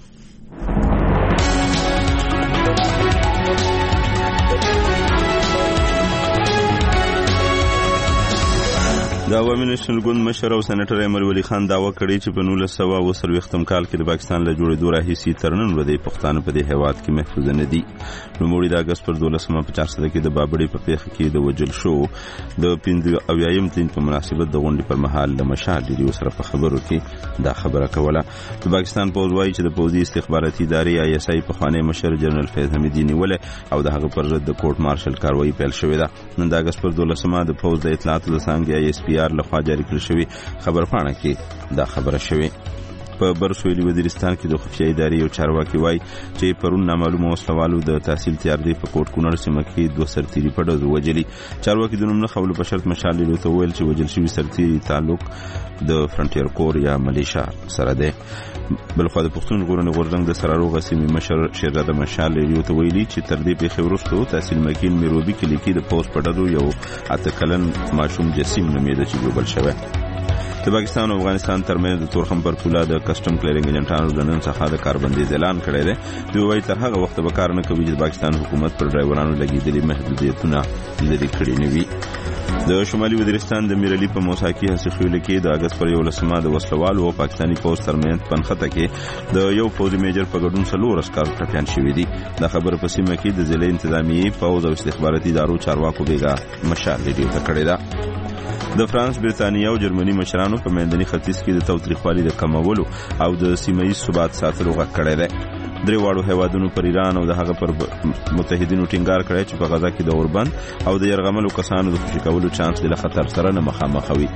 د عوامي نېشنل ګوند مشر او سېنیټر امر ولی خان داوا کړی چې په نولس سوه اوه څلوېښتم کال کې د پاکستان له جوړېدو راهیسې تر نن ورځې پښتانه په دې هېواد کې محفوظ نه دي. نوموړي د اګست پر دولسمه په چارسده کې د بابړې په پیښه کې د وژل شو د پنځه اویایم تلین په مناسبت د غونډې پر مهال له مشال ډیرو سره په خبرو کې دا خبره کوله. د پاکستان پوځ وایي چې د پوځي استخباراتي ادارې آی اس آی پخوانی مشر جنرال فیض حمیدي نیولې او د هغه پر ضد د کورټ مارشل کاروایی پیل شوې ده. نن د اګست پر دولسمه د پوځ د اطلاعاتو د څانګې آی اس پی آر لخوا جاری کړل شوی خبرپاڼه کې دا خبره شوې. په برسویلي وزیرستان کې د خفیه ادارې یو چارواکي وایي چې پرون نامعلومه وسلوالو د تحصیل تیاردی په کوټ کونړ سیمه کې دوه سرتیري په ډزو وجلي. چارواکي د نوم نه خولو په شرط مشال لیدو ته ویل چې وجل شوي سرتیري تعلق د فرنټیر کور یا ملیشا سره دی. بلخوا د پښتون ژغورنې غورځنګ د سراروغه سیمې مشر شیرزاده مشال لیدو ته ویلي چې تر دې پیښې وروسته تحصیل مکین میروبي کلي کې د پوځ په ډزو یو اته کلن ماشوم جسیم نومیده چې ژوبل شوی. د پاکستان او افغانستان ترمنځ د تورخم پر پوله د کسټم کلیرینګ ایجنټانو د نن څخه د کاربندیز اعلان کړی دی. دوی وایي تر هغه وخته به کار نه کوي چې د پاکستان حکومت پر ډرایورانو لګېدلي محدودیتونه لرې کړي نه وي. د شمالي وزیرستان د میرعلي په موساکي حسخیوله کې د اګست پر یولسمه د وسلوالو او پاکستاني پوځ ترمنځ پنخته کې د یو پوځي میجر په ګډون څلور عسکر ټپیان شوي دي. دا خبره په سیمه کې د ضلع انتظامیې پوځ او استخباراتي ادارو چارواکو بیګا مشال ریډیو ته کړې ده. د فرانس، برتانیا او جرمني مشرانو په منځني ختیځ کې د تاوتریخوالي د کمولو او د سیمه ییز ثبات ساتلو غږ کړی دی. درې واړو هیوادونو پر ایران او د هغه پر متحدینو ټینګار کړی چې په غزا کې د اوربند او د یرغملو کسانو د خوشي کولو چانس د خطر سره نه مخامخ وي.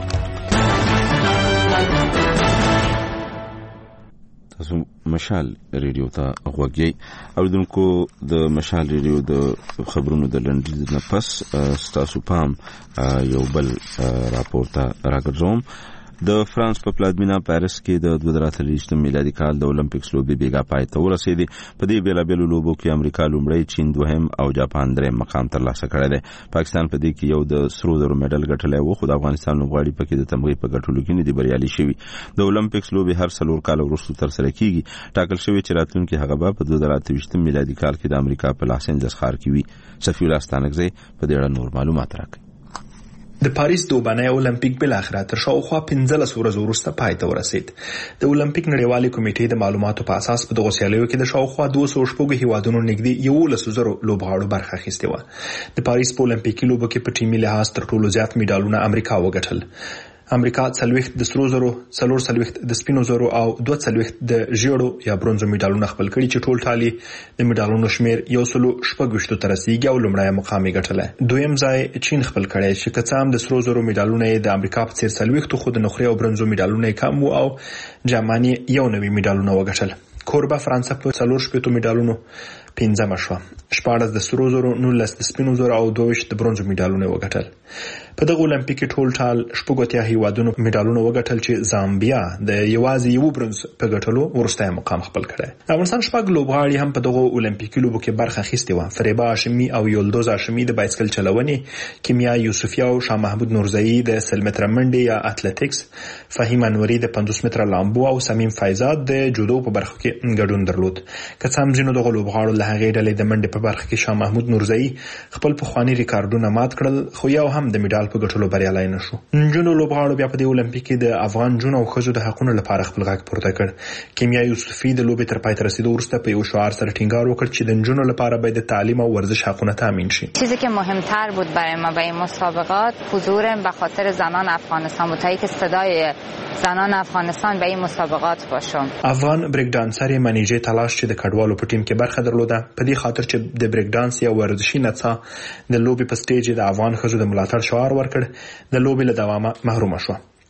تاسو مشال ریډیو ته غوږی اوریدونکو. د مشال ریډیو د خبرونو د لنډیز نه پس ستاسو پام یو بل راپور ته راګرځوم. د فرانس په پلازمینه پاریس کې د دوه زره اتلسم میلادي کال د اولمپیکس لوبې بیګا پای ته ورسېدې. په دې بیلابېلو لوبو کې امریکا لومړی، چین دوهم او جاپان درېیم مقام ترلاسه کړی دی. پاکستان په دې کې یو د سرو زرو میډل ګټلی و، خو د افغانستان لوبغاړي پکې د تمغې په ګټلو کې نه دي بریالي شوي. د اولمپیکس لوبې هر څلور کاله وروسته ترسره کیږي. ټاکل شوی چې راتلونکي هغه به په دوه زره اته ویشتم میلادي کال کې د امریکا په لاس انجلس ښار کې وي. صفي الله ستانکزی په دې اړه نور معلومات راکړي. د پاریس دوبنی اولمپیک بل اخره تر شاوخوا پنځلس ورځې وروسته پای ته ورسید. د اولمپیک نړیوالې کمیټې د معلوماتو په اساس په دغه سیالیو کې د شاوخوا دوه سوه شپږ هیوادونو نږدې یولس زره لوبغاړو برخه اخیستې وه. د پاریس په اولمپیکي لوبو کې په ټیمي لحاظ تر ټولو زیات میډالونه امریکا وګټل. امریکا څلوېښت د سرو زرو، څلور څلوېښت د سپینو زرو او دوه څلوېښت د ژیړو یا برونزو میډالونه خپل کړي چې ټول ټالي د میډالونو شمیر یو سلو شپږ ویشتو ته رسیږي او لومړی مقام یې ګټلی. دویم ځای چین خپل کړی چې که څه هم د سرو زرو میډالونه یې د امریکا په څېر څلوېښتو، خو د نقرې او برونزو میډالونه یې کم وو او جرمني یو نوي میډالونه وګټل. کوربه فرانسه په څلور شپېتو میډالونو پنځمه شوه. شپاړس د سرو زرو، نولس د سپینو زرو او دوه ویشت د برونزو میډالونه وګټل. په دغه اولمپیک کې ټول ټال شپږ اتیا هیوادونو میډالونه وګټل چې زامبیا د یوازې یو برونز په ګټلو وروستی مقام خپل کړی. افغانستان شپږ لوبغاړي هم په دغه اولمپیکي لوبو کې برخه اخیستې وه. فریبا هاشمي او یلدوز هاشمي د بایسکل چلونې، کیمیا یوسفیا او شاه محمود نورزئی د سل متره منډې یا اتلټیکس، فهیم انوري د پنځوس متره لامبو او سمیم فیضات د جودو په برخه کې ګډون درلود. که څه هم ځینو دغه لوبغاړو له هغې ډلې د منډې په برخه کې شاه محمود نورزئی خپل پخواني ریکارډونه مات کړل، خو یو هم د میډال په ګټلو بریالی نه شو. نجونو لوبغاړو بیا په دې اولمپیک کې د افغان نجونو او ښځو د حقونو لپاره خپل غږ پورته کړ. کیمیا یوسفي د لوبې تر پای ته رسیدو وروسته په یو شعار سره ټینګار وکړ چې د نجونو لپاره باید د تعلیم او ورزش حقونه تامین شي. چیزی که مهمتر بود برای ما برای مسابقات حضور به خاطر زنان افغانستان بود، تا که صدای زنان افغانستان به این مسابقات باشم. افغان بریک دانسر منیجه تلاش چې د کډوالو په ټیم کې برخه درلوده، په دې خاطر چې د بریک دانس یا ورزشي نڅا د لوبې په سټیج د افغان ښځو د ملاتړ شعار ورکړ، د لوبې له دوامه محروم شو.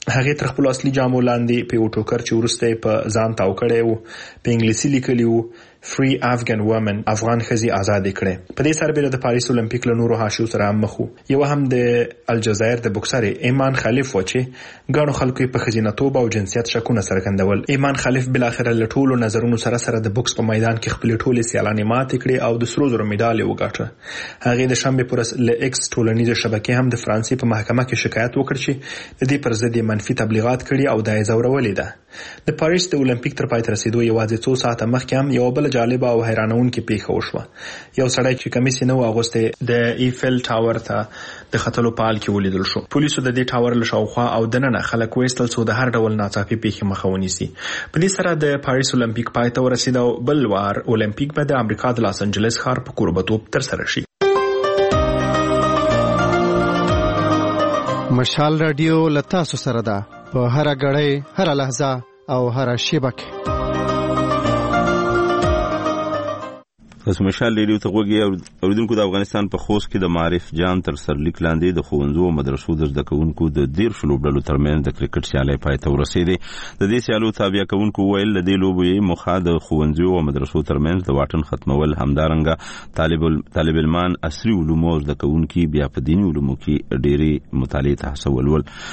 هغه تر خپل اصلي جامو لاندې په یو ټوکر چې ورسته په ځان تاو کړی وو په انګلیسي لیکلی وو Free Afghan Women افغان ښځې آزاد کړي. په دې سربېره د پاریس اولمپیک له نورو حاشیو سره هم مخ وو. یو هم د الجزایر د بوکسر ایمان خلیف و چې ګڼو خلکو په ښځینه‌توب او جنسیت شکونه څرګندول. ایمان خلیف بالاخره له ټولو نظرونو سره سره د بوکس په میدان کې خپل ټولې سیالانې ماتې کړې او د سرو زرو مډال وګاټه. هغه د شنبه پر له ایکس ټولنیزه شبکې هم د فرانسې په محکمه کې شکایت وکړ چې د دې پر ضد منفي تبلیغات کړي او د زورولې ده. د پاریس د اولمپیک تر پای ته رسیدو یوازې څو ساعته مخکې هم یو بل جالب او حیرانونکې پیښه وشوه. یو سړی چې کمیس نه و اغوسته د ایفل ټاور ته د خطلو پال کې ولیدل شو. پولیسو د دې ټاور له شاوخوا او دننه خلک وېستل څو د هر ډول ناڅاپي پیښې مخه ونیسي. په دې سره د پاریس اولمپیک پای ته ورسید او بل وار اولمپیک به د امریکا د لاس انجلس ښار په کوربتوب ترسره شي. مشال رادیو لتا سو سره ده په هر غړې هر لحظه او هر شیبه کې. تاسو مشال ریډیو ته غوږی اوریدونکو. د افغانستان په خوست کې د معرف جام تر سرلیک لاندې د ښوونځو او مدرسو د زده کوونکو د دیرشو لوبډلو ترمنځ د کرکټ سیالۍ پای ته ورسېدې. د دې سیالو تابع کوونکو ویل د دې لوبې موخه د ښوونځو او مدرسو ترمنځ د واټن ختمول، همدارنګه طالب طالب علمان عصري علومو زده کوونکي بیا په دیني علومو کې ډېرې مطالعې ته هڅول.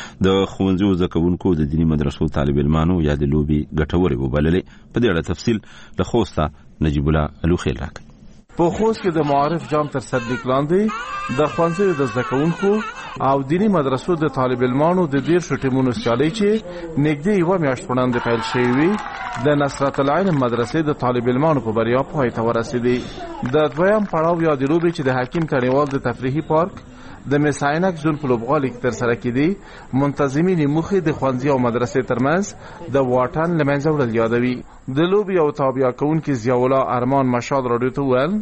د ښوونځو زده کوونکو د دیني مدرسو طالب علمانو یا د لوبې ګټورې وبللې. په دې اړه تفصیل له خوسته نجیب الله الوخیل راکړي. په خوست کې د معارف جام تر سرلیک لاندې د ښوونځیو د زده کوونکو او دینی مدرسو د طالب علمانو د دیرشو ټیمونو سیالۍ چې نږدې یوه میاشت وړاندې پیل شوې وي د نصرت العین مدرسې د طالب علمانو په بریا پای ته ورسېدې. د دویم پړاو یا د لوبې چې د حکیم تڼیوال د تفریحي پارک د میساینک زون په لوبغالي کې ترسره کېدې، منتظمین موخې د ښوونځي او مدرسې ترمنځ د واټن له منځه وړل یادوي. د لوبې او تابع کوونکي ضیاءالله ارمان مشال راډیو ته وویل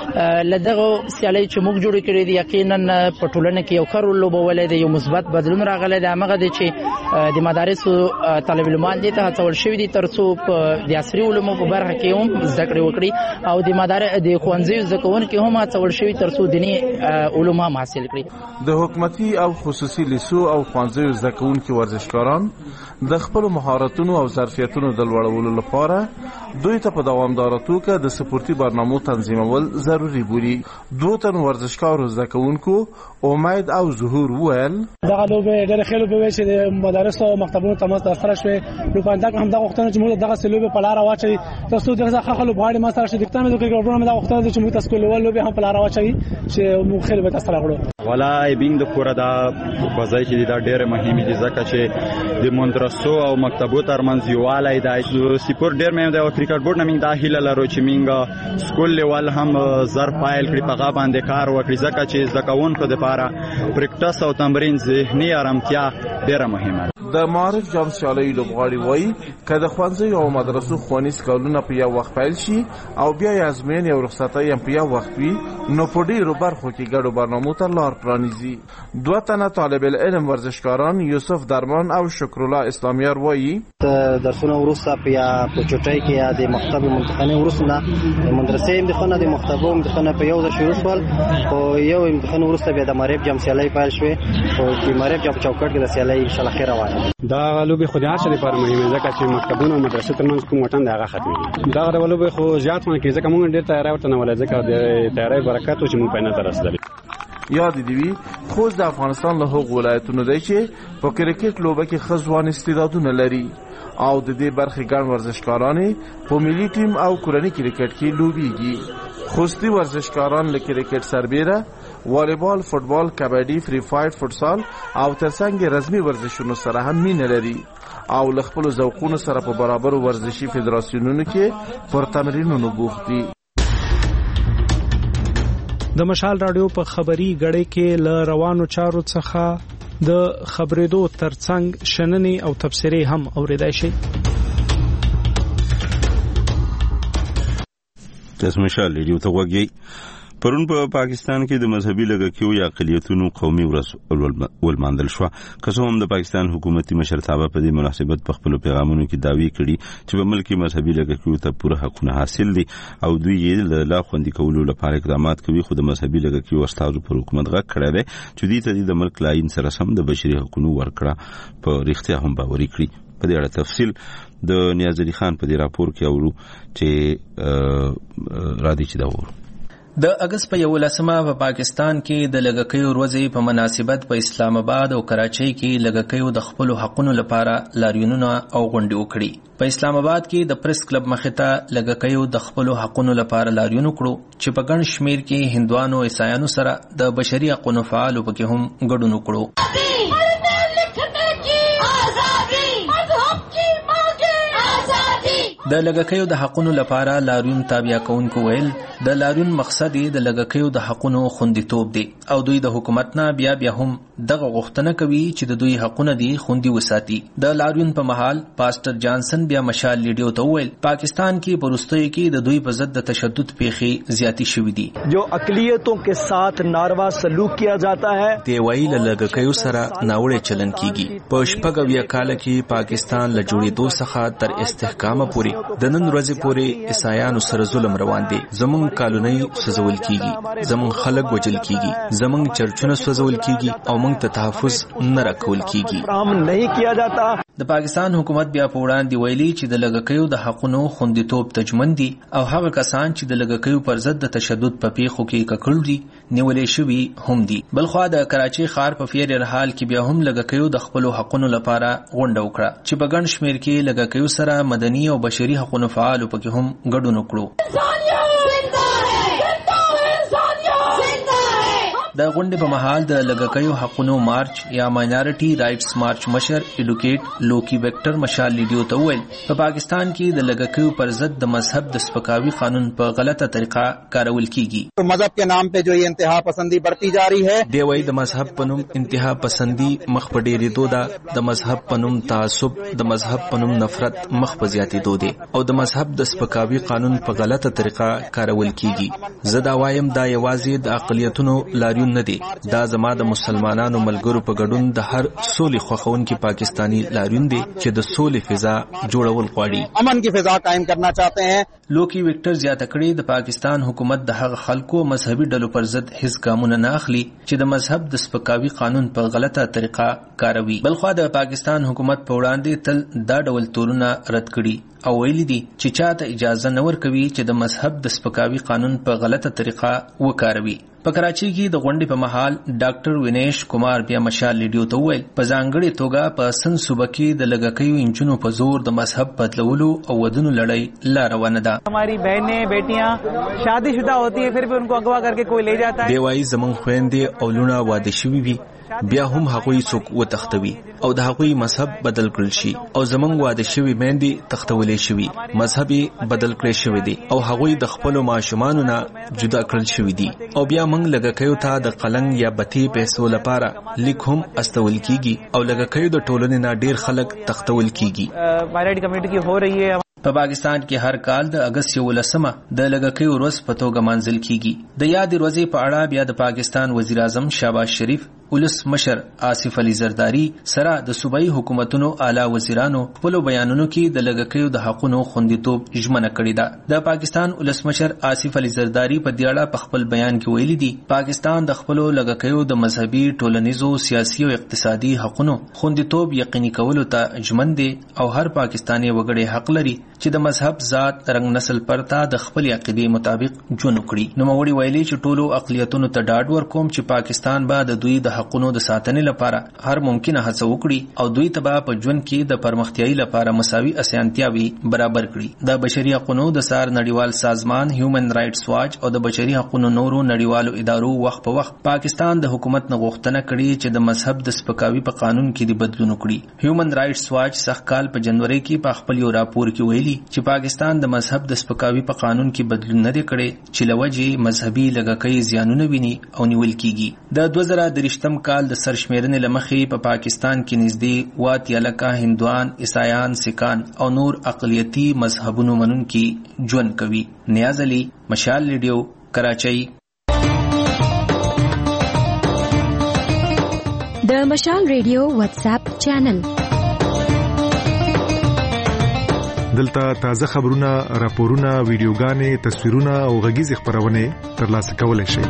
لدغه سیالۍ چې موږ جوړ کړې دي یقینا په ټولنه کې یو کارو لوبولې دی، یو مثبت بدلون راغلی دی. هغه د چې د مدارسو طالب علمان دي ته هڅول شوي دي ترڅو په د عصري علومو په برخه کې هم زده کړې وکړي او د مدارس د ښوونځیو زده کوونکي هم هڅول شوي ترڅو دیني علوم هم حاصل کړي. د حکومتي او خصوصي لیسو او ښوونځیو زده کوونکي ورزشکاران د خپل مهارتونو او ظرفیتونو د لوړولو لپاره دوی ته په دوامداره توګه د سپورتي برنامو تنظیمول ضروري بولي. دوه تن ورزشکارو زده کوونکو امید او ظهور وویل دغه لوبې ډېرې ښې لوبې وې چې د مدارسو او مکتبونو ترمنځ ترسره شوې. لوبغاړي هم دغه غوښتنه چې موږ دغه لوبې په لاره واچوي ترڅو دغه ښه لوبغاړي ما سره شي. د کتاب د کرکټرونو هم دغه غوښتنه چې موږ تاسو کولو لوبې هم په لاره واچوي چې موږ ښه لوبې ترسره کړو. والله بینګ د کوره دا وځي چې دا ډېره مهمه دي ځکه چې د مدرسو او مکتبو ترمنځ یووالی دی. سپورت ډېر مهم دی او کرکټ بورډ نه موږ دا هیله لرو چې موږ سکول لیول هم زر فایل کړي په هغه باندې کار وکړي ځکه چې زده کوونکو لپاره پریکټس او تمرین ذهني آرامتیا ډېره مهمه ده. د معارف جام سیالۍ لوبغاړي وایي که د ښوونځیو او مدرسو ښوونیز کارونه په یو وخت پیل شي او بیا یې ازموینې او رخصتۍ هم په یو وخت وي نو په ډېرو برخو کې ګډو برنامو ته لار پرانیزي. دوه تنه طالب العلم ورزشکاران یوسف درمان او شکرالله اسلامیار وایي د درسونو وروسته په یا په چټۍ کې یا د مکتب امتحاني وروسته د مدرسې امتحانونه د مکتبو امتحانونه په یو ځای شروع شول. او یو امتحان وروسته بیا د معارف جام سیالۍ پیل شوې او د معارف جام چوکاټ کې د سیالۍ ان شاء الله خیر روانه دا لوبې خو د هر څه لپاره مهمه ځکه چې مکتبونه او مدرسې ترمنځ کوم وطن دی هغه ختمېږي. دا ډول لوبې خو زیات مونږ کې ځکه مونږ ډېر تیاری ورته نه ولې ځکه د تیاری برکت چې مونږ په نه ترسدل. یاد دی وی خوست د افغانستان له هغو ولایتونو دی چې په کرکټ لوبه کې ښه ځوان استعدادونه لري او د دې برخې ګڼ ورزشکاران په ملي ټیم او کورني کرکټ کې لوبېږي. خوستي ورزشکاران له کرکټ سربیره والیبال، فوټبال، کبډي، فری فایټ، فوټسال او ترڅنګ رسمي ورزشونو سره هم مینه لري او له خپل ذوقونو سره په برابر ورزشي فدراسیونونو کې پر تمرینونو بوخت دي. د مشال رادیو په خبري غړې کې ل روانو چارو څخه د خبرېدو ترڅنګ شننې او تبصرې هم اوریدای شي. تاسو مشال ریډیو ته وګورئ. پرون په پاکستان کې د مذهبي لږکیو یا اقلیتونو قومي ورځ ولمانځل شوه. که څه هم د پاکستان حکومتي مشرتابه په دې مناسبت په خپلو پیغامونو کې دعوی کړي چې په ملک کې مذهبي لږکیو ته پوره حقونه حاصل دي او دوی یې له لا خوندي کولو لپاره اقدامات کوي، خو د مذهبي لږکیو استازو پر حکومت غږ کړی دی چې دوی ته د ملک له آیین سره سم د بشري حقونو ورکړه په رښتیا هم باوري کړي. په دې اړه تفصیل د نیاز علي خان په دې راپور کې اورو چې را دي چې دا وورو. د اگست په یولسمه په پاکستان کې د لږکیو ورځې په مناسبت په اسلام آباد او کراچۍ کې لږکیو د خپلو حقونو لپاره لاریونونه او غونډې وکړي. په اسلام آباد کې د پریس کلب مخې ته لږکیو د خپلو حقونو لپاره لاریون وکړو چې په ګڼ شمیر کې هندوانو عیسایانو سره د بشري حقونو فعالو پکې هم ګډون وکړو. د لږکیو د حقونو لپاره لاریون تابع کوونکو ویل د لاریون مقصد د لږکیو د حقونو خوندیتوب دی او دوی د حکومت نه بیا بیا هم دغه غوښتنه کوي چې د دوی حقونه دي خوندي وساتي. د لاریون په مهال پاسټر جانسن بیا مشال لیډیو ته ویل پاکستان کې پرستوي کې د دوی په ضد د تشدد پیښې زیاتی شوې دي. جو اقلیتوں کے ساتھ ناروا سلوک کیا جاتا ہے دی ویل لږکیو سره ناوړه چلن کیږي. په شپږ اویا کال کې پاکستان له جوړېدو څخه تر استحکامه پورې د نن ورځې پورې عیسایانو سره ظلم روان دی. زمونږ کالونی سوځول کیږي، زمونږ خلک وجل کیږي، زمونږ چرچونه سوځول کیږي او موږ ته تحفظ نه راکول کیږي. نہیں کیا جاتا. د پاکستان حکومت بیا په وړاندې ویلي چې د لږکیو د حقونو خوندیتوب تضمین دي او هغه کسان چې د لږکیو پر ضد د تشدد په پیښو کې ککړ دي نیولې شوي هم دي. بلخوا د کراچۍ ښار په فیر حال کې بیا هم لږکیو د خپلو حقونو لپاره غونډه وکړه چې په ګڼ شمیر کې لږکیو سره مدني او بشري حقونو فعالو پکې هم ګډون وکړو. د غونډې په مهال د لږکیو حقونو مارچ یا ماینارټي رائټس مارچ مشر ایډوکیټ لوکی ویکټر مشال لیډیو ته ویل په پاکستان کې د لږکیو پر ضد د مذهب د سپکاوي قانون په غلطه طریقه کارول کیږي. مذهب کے نام پہ جو یہ انتہا پسندی بڑھتی جا رہی ہے دی وایي د مذهب په نوم انتها پسندي مخ په ډېرېدو ده، د مذهب په نوم تعصب، د مذهب په نوم نفرت مخ په زیاتېدو دی او د مذهب د سپکاوي قانون په غلطه طریقه کارول کیږي. زه دا وایم دا یوازې د اقلیتونو لاریون نه دی، دا زما د مسلمانانو ملګرو په ګډون د هر سولې خوښونکي پاکستانی لاریون دی چې د سولې فضا جوړول غواړي، امن کی فضا قائم کرنا چاہتے ہیں. لوکی ویکټر زیاته کړي د پاکستان حکومت د هغه خلکو مذهبي ډلو پر ضد هیڅ ګامونه نه اخلي چې د مذهب د سپکاوي قانون په غلطه طریقه کاروي. بلخوا د پاکستان حکومت په وړاندې تل دا ډول تورونه رد کړي او ویلي دي چې چاته اجازه نه ورکوي چې د مذهب د سپکاوي قانون په غلطه طریقه وکاروي. په کراچۍ کې د غونډې په مهال ډاکټر وینیش کمار بیا مشال لیډیو ته وویل په ځانګړې توګه په سن صوبه کې د لږکیو انجونو په زور د مذهب بدلولو او ودونو لړۍ لا روانه ده. ہماری بہنیں بیٹیاں شادی شدہ ہوتی ہیں پھر بھی ان کو اغوا کر کے کوئی لے جاتا ہے. دی وایي زمونږ خویندې او لونه واده شوي وي بیا هم هغوی څوک وتښتوي او د هغوی مذهب بدل کړل شي او زمونږ واده شوي میندې تښتولې شوي، مذهب یې بدل کړی شوی دی او هغوی د خپلو ماشومانو نه جدا کړل شوي دي او بیا موږ لږکیو ته د قلنګ یا بتې پیسو لپاره لیک هم استول کیږي او لږکیو د ټولنې نه ډیر خلک تښتول کیږي. مایلټ کمیونټي کې هو رہی ہے. په پاکستان کې هر کال د اگست یولسمه د لږکیو ورځ په توګه منځل کیږي. د یاد ورځې په اړه بیا د پاکستان وزیر اعظم شهباز شریف ولس مشر آصف علي زرداری سره د صوبایي حکومتونو اعلی وزیرانو خپل بیانونو کې د لږکیو د حقونو خوندیتوب ژمنه کړې ده. د پاکستان ولس مشر آصف علي زرداری په دې اړه په خپل بیان کې ویلي دي پاکستان د خپل لږکیو د مذهبي، ټولنیزو، سیاسي او اقتصادي حقونو خوندیتوب یقیني کولو ته ژمن دی او هر پاکستاني وګړی حق لري چې د مذهب، ذات، رنګ، نسل پرته د خپل عقیدې مطابق ژوند وکړي. نو موري ویلي چې ټولو اقلیتونو ته ډاډ ورکوم چې پاکستان به د دوی د حقونو د ساتنې لپاره هر ممکنه هڅه وکړي او دوی ته به په ژوند کې د پرمختیايي لپاره مساوي اسانتیاوي برابر کړي. د بشري حقونو د سار نړیوال سازمان هیومن رائټس واچ او د بشري حقونو نورو نړیوالو ادارو وخت په وخت پاکستان د حکومت نه غوښتنه کړې چې د مذهب د سپکاوي په قانون کې د بدلون وکړي. هیومن رائټس واچ سخت کال په جنوري کې په خپل یو راپور کې ویلي چې پاکستان د مذهب د سپکاوي په قانون کې بدلون نه کړي چې لوجه مذهبي لږکي زیانونه ویني او نیول کیږي. د دوه زره درې کال د سرشمیرنې لمخې په پا پاکستان کې نږدې واته لکه هندوان، عیسایان، سکان او نور اقلیتي مذهبونو منونکي ژوند کوي. نیاز علي، مشال لیډیو، کراچۍ. د مشال ریډیو واتس اپ چینل. دلته تازه خبرونه، راپورونه، ویډیوګانې، تصویرونه او غږیز خبرونه ترلاسه کولای شئ.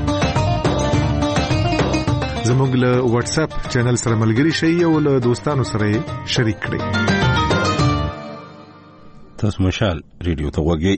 زموږ له واتس اپ چینل سره ملګري شئ او له دوستانو سره شریک کړئ. تاسو مشال ریډیو ته وګورئ.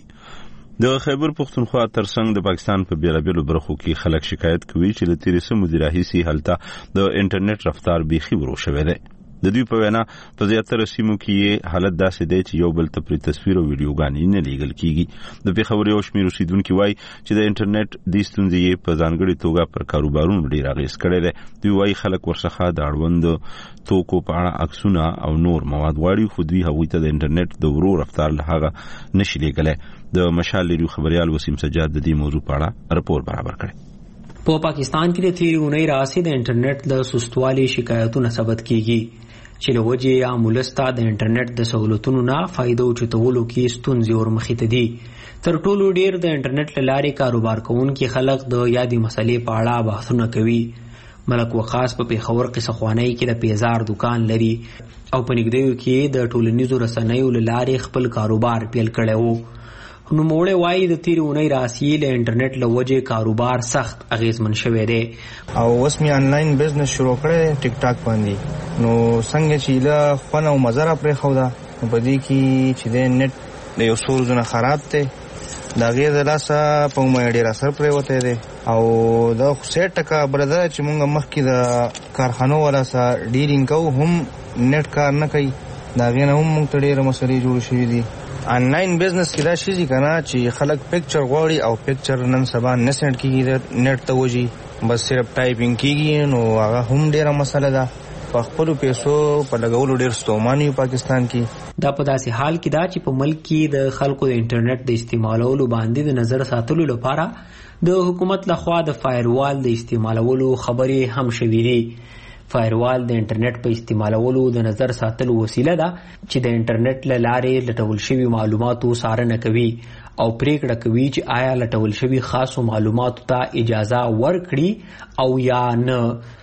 د خیبر پختونخوا ترڅنګ د پاکستان په بیلابیلو برخو کې خلک شکایت کوي چې له تیرې سمو د راهیسي هلته د انټرنیټ رفتار بیخي ورو شوی دی. د دوی په وینا په زیاتره سیمو کې حالت داسې دی چې یو بل ته پرې تصویر او ویډیوګانې نه لیږل کیږي. د پېښور یو شمېر اوسیدونکي وایي چې د انټرنیټ دې ستونزې یې په ځانګړې توګه پر کاروبارونو ډېر اغېز کړی دی. دوی وایي خلک ورڅخه د اړوند توکو په اړه عکسونه او نور مواد غواړي، خو دوی هغوی ته د انټرنیټ د ورو رفتار له هغه نشي لیږلی. د مشال ریډیو خبريال وسیم سجاد د دې موضوع په اړه راپور برابر کړی. په پاکستان کې د تیرې اونۍ راځي د انټرنیټ د سستوالي شکایتونه ثبت کیږي چې له وجې یا مولستا د انټرنیټ د سہولتونو نه فائدو چتولو کې ستونزې ورمخې ته دي. تر ټولو ډیر د انټرنیټ لارې کاروبار کوونکي خلک د یادې مسلې په اړه بحثونه کوي. ملک وقاص په پیښور قصه خوانی کې د پیزار دکان لري او په نږدې کې د ټولنیزو رسنیو لارې خپل کاروبار پیل کړی وو. نو موړې وایي د تیرې اونۍ راسي له انټرنیټ له وجې کاروبار سخت اغیزمن شوی دی او اوس مې آنلاین بزنس شروع کړی ټیک ټاک باندې. نو څنګه چې له خونه او مزه را پرېښوده نو په دې کې چې د نت د یو څو ورځونه خراب دی، د هغې د لاسه په مې ډېر اثر پرېوتی دی او دا خو سیټ ټکه بله ده چې مونږ مخکې د کارخانو والا سره ډیلینګ کوو هم نت کار نه کوي، د هغې نه هم مونږ ته ډېره مسلې جوړې شوي دي. آنلاین بزنس کې دا شي که نه چې خلک پکچر غواړي او پکچر نن سبا نه سینډ کېږي نت ته وځي، بس صرف ټایپینګ کېږي، نو هغه هم ډېره مسله ده. په خپلو پیسو په لګولو ډېر ستومان یو پاکستان کې. دا په داسې حال کې دا چې په ملک کې د خلکو د انټرنیټ د استعمالولو باندې د نظر ساتلو لپاره د حکومت لخوا د فایروال د استعمالولو خبرې هم شوې دي. فایروال د انټرنیټ په استعمالولو د نظر ساتلو وسیله ده چې د انټرنیټ له لارې لټول شوي معلوماتو څارنه کوي او پریکړه کوي چې آیا لټول شوي خاصو معلوماتو ته اجازه ورکړي او یا نه.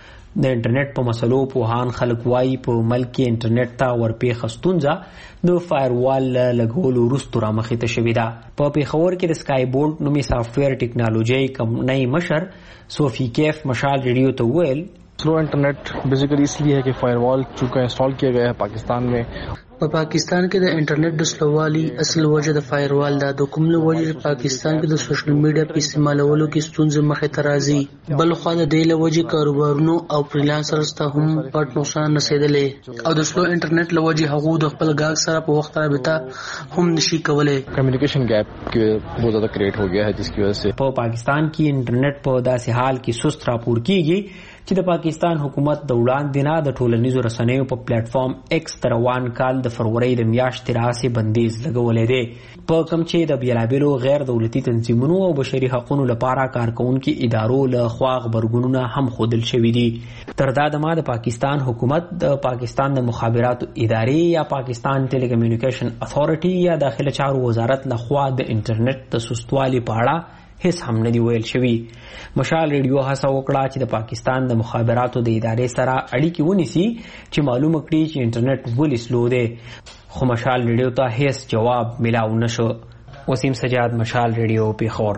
د انټرنیټ په مسلو پوهان خلک وایي په ملک کې انټرنیټ ته ورپېښه ستونزه د فایروال لګولو وروسته رامخې ته شوې ده. په پېښور کې د سکای بورډ نومي سافټویر ټیکنالوژي کمپنۍ مشر صوفی کیف مشال ریډیو ته وویل slow internet basically इसलिए है कि फायरवॉल चूंकि इंस्टॉल किया गया है पाकिस्तान में. په پاکستان کې د انټرنیټ د سلووالي اصل وجه د فایروال ده. د کوم له وجې پاکستان کې د سوشل میډیا په استعمالولو کې ستونزې مخې ته راځي. بل خو د دې له وجې کاروبارونو او فریلانسرز ته هم پټ نقصان رسیدلی او د سلو انټرنیټ له وجې هغه د خپل ګاګ سره په وخت رابطه هم نشي کولای. کمیونیکیشن ګیپ کې بہت زیادہ کریټ ہو گیا ہے جس کی وجہ سے په پاکستان کې انټرنیټ په داسې حال کې سست راپور کیږي چې د پاکستان حکومت د وړاندې نه د ټولنیزو رسنیو په پلیټ فارم ایکس تر روان کال د فروری د میاشتې راهیسې بندیز لګولی دی، په کوم چې د بیلابیلو غیر دولتي تنظیمونو او بشري حقوقو لپاره کارکونکو ادارو له خوا خبرګونونه هم ښودل شوي دي. تر دا دمه د پاکستان حکومت د پاکستان د مخابراتو ادارې یا پاکستان ټیلی کمیونیکیشن اتھارټي یا داخله چارو وزارت له خوا د انټرنیټ د سستوالي په اړه هیڅ هم نه دی ویل شوی. مشال ریډیو هڅه وکړه چې د پاکستان د مخابراتو د ادارې سره اړیکې ونیسي چې معلومه کړي چې انټرنیټ ولې سلو دی، خو مشال ریډیو ته هیڅ جواب ملاو نشو. وسیم سجاد، مشال ریډیو، پیښور.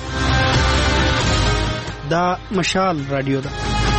دا مشال رادیو ده.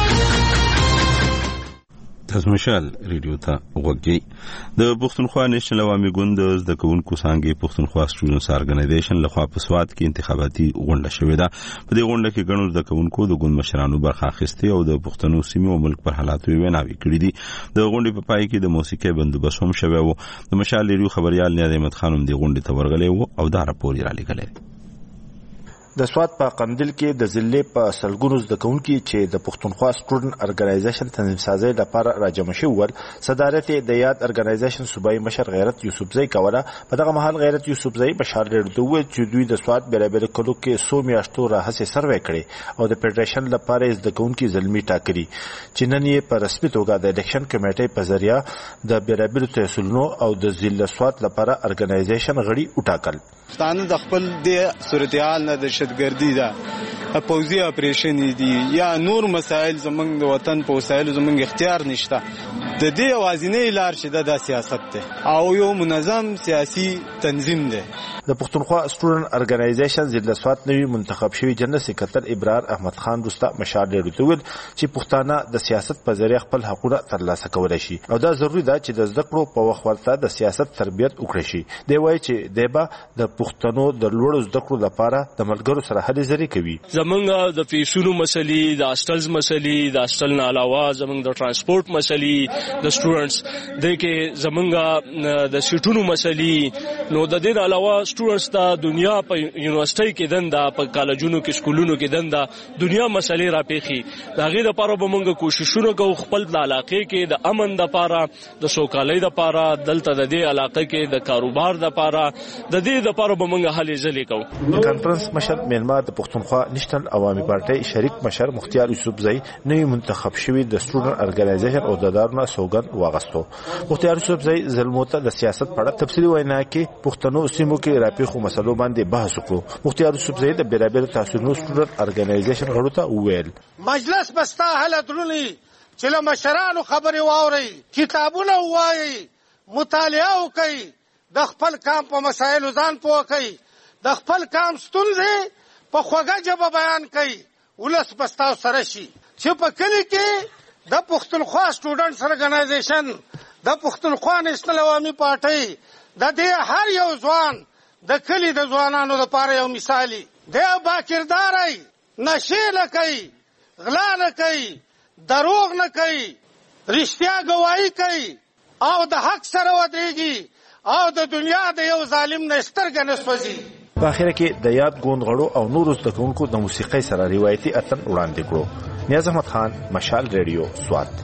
تاسو مشال ریډیو ته وګورئ. د پښتونخوا نېشنل عوامي ګوند د زده کوونکو څانګې پښتونخوا سټوډنټس ارګنایزیشن لخوا په سواد کې انتخاباتي غونډه شوې ده. په دې غونډه کې ګڼو زده کوونکو د ګوند مشرانو برخه اخیستې او د پښتنو سیمې او ملک پر حالاتو ویناوې کړې دي. د غونډې په پای کې د موسیقي بندوبست هم شوی و. د مشال ریډیو خبريال نیاز احمد خان هم دې غونډې ته ورغلی و او دا راپور یې را لېږلی. د سواد په قندیل کې د ضلع په سلګونو زده کوونکي چې د پښتونخوا سټوډنټ ارګنایزیشن تنظیم سازۍ لپاره راجمع شوي ول، صدارت یې د یاد ارګنایزیشن صوبایي مشر غیرت یوسفزۍ کوله. په دغه مهال غیرت یوسفزۍ بشار ریډیو ته وویل چې دوی د سواد بیلابیلو کلو کې څو میاشتو راهیسې سروې کړی او د فیډریشن لپاره زده کوونکي زلمي ټاکلي چې نن یې په رسمي توګه د الیکشن کمیټې په ذریعه د بیلابیلو تحصیلونو او د ضلع سواد لپاره ارګنایزیشن غړي وټاکل. ستانه د خپل د صورتحال نه د دهشتګردي ده، پوځي اپریشن دي یا نور مسایل زمونږ د وطن په وسایلو زمونږ اختیار نشته. د دې یوازینۍ لار چې ده دا سیاست دی او یو منظم سیاسي تنظیم دی. د پښتونخوا سټوډنټ ارګنایزیشن ضلع سوات نوي منتخب شوی جنرال سکرټر ابرار احمد خان روستا مشال ډېر ویل چې پښتانه د سیاست په ذریعہ خپل حقوق ترلاسه کولای شي او دا ضروری ده چې د زده کړو په وخت ورته د سیاست تربیت وکړي شي. دی وایي چې دیبا د پښتنو د لوړو زده کړو لپاره د ملګرو سره هلې ځلې کوي. زمونږ د فیسونو مسلې، د هاسټلز مسلې، د هاسټل نه علاوه زمونږ د ترانسپورت مسلې د سټوډنټس د کې زمونږ د سیټونو مسلې، نو د دې علاوه سټوډنټس ته دنیا په یونیورسيټي کې دنده، په کالجونو کې سکولونو کې دنده، دنیا مسلې راپېخي. د هغې دپاره به موږ کوششونه کوو خپل د علاقې کې د امن دپاره، د سوکالۍ دپاره، دلته د دې علاقې کې د کاروبار دپاره، د دې دپاره به موږ هلې ځلې کوو. د کانفرنس مشر میلمه د پښتونخوا نېشنل عوامي پارټۍ شریک مشر مختیار یوسفزئی نوي منتخب شوي د سټوډنټ ارګنایزیشن عہدهدارانو سوګند واغستو. مختیار یوسفزئی زلمو ته د سیاست په اړه تفصیلي وینا کې پښتنو سیمو کې راپېښو مسلو باندې بحث وکړو. مختیار یوسفزئی د بیلابیلو تحصیلونو سټوډنټ ارګنایزیشن غړو ته وویل مجلس بستا حالت لولي چې له مشرانو خبرې واورئ، کتابونه ووایئ، مطالعه وکئ، د خپل کام په مسایلو ځان پوه کئ، د خپل کام ستونزې په خوږه ژبه بیان کئ، ولس به ستاسو سره شي. چې په کلي کې د پښتونخوا سټوډنټس ارګنایزیشن، د پښتونخوا نېشنل عوامي پارټۍ د دې هر یو ځوان د کلي د ځوانانو لپاره یو مثالي دی. با کرداری، نشې نه کوي، غلا نه کوي، دروغ نه کوي، رښتیا ګواهي کوي او د حق سره ودرېږي او د دنیا د یو ظالم نه سترګه نه سوځي. په اخر کې د یاد ګوند غړو او نورو زده کوونکو د موسیقۍ سره روایتي اتن وړاندې کړو. نیاز احمد خان، مشال ریډیو، سوات.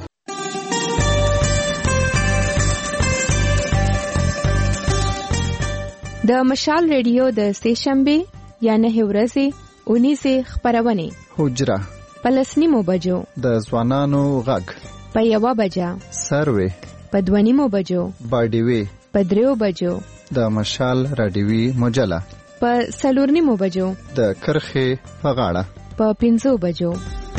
د مشال ریډیو د سهشنبه یا نه ورځې اونیزه خبرونه حجره پلسنیمو بجو د ځوانانو غږ په یوه بجه سروي په دوانیمو بجو باډیوي په دریو بجو د مشال رادیوي مجله په سلورنیمو بجو د کرخه په غاړه په پنځو بجو.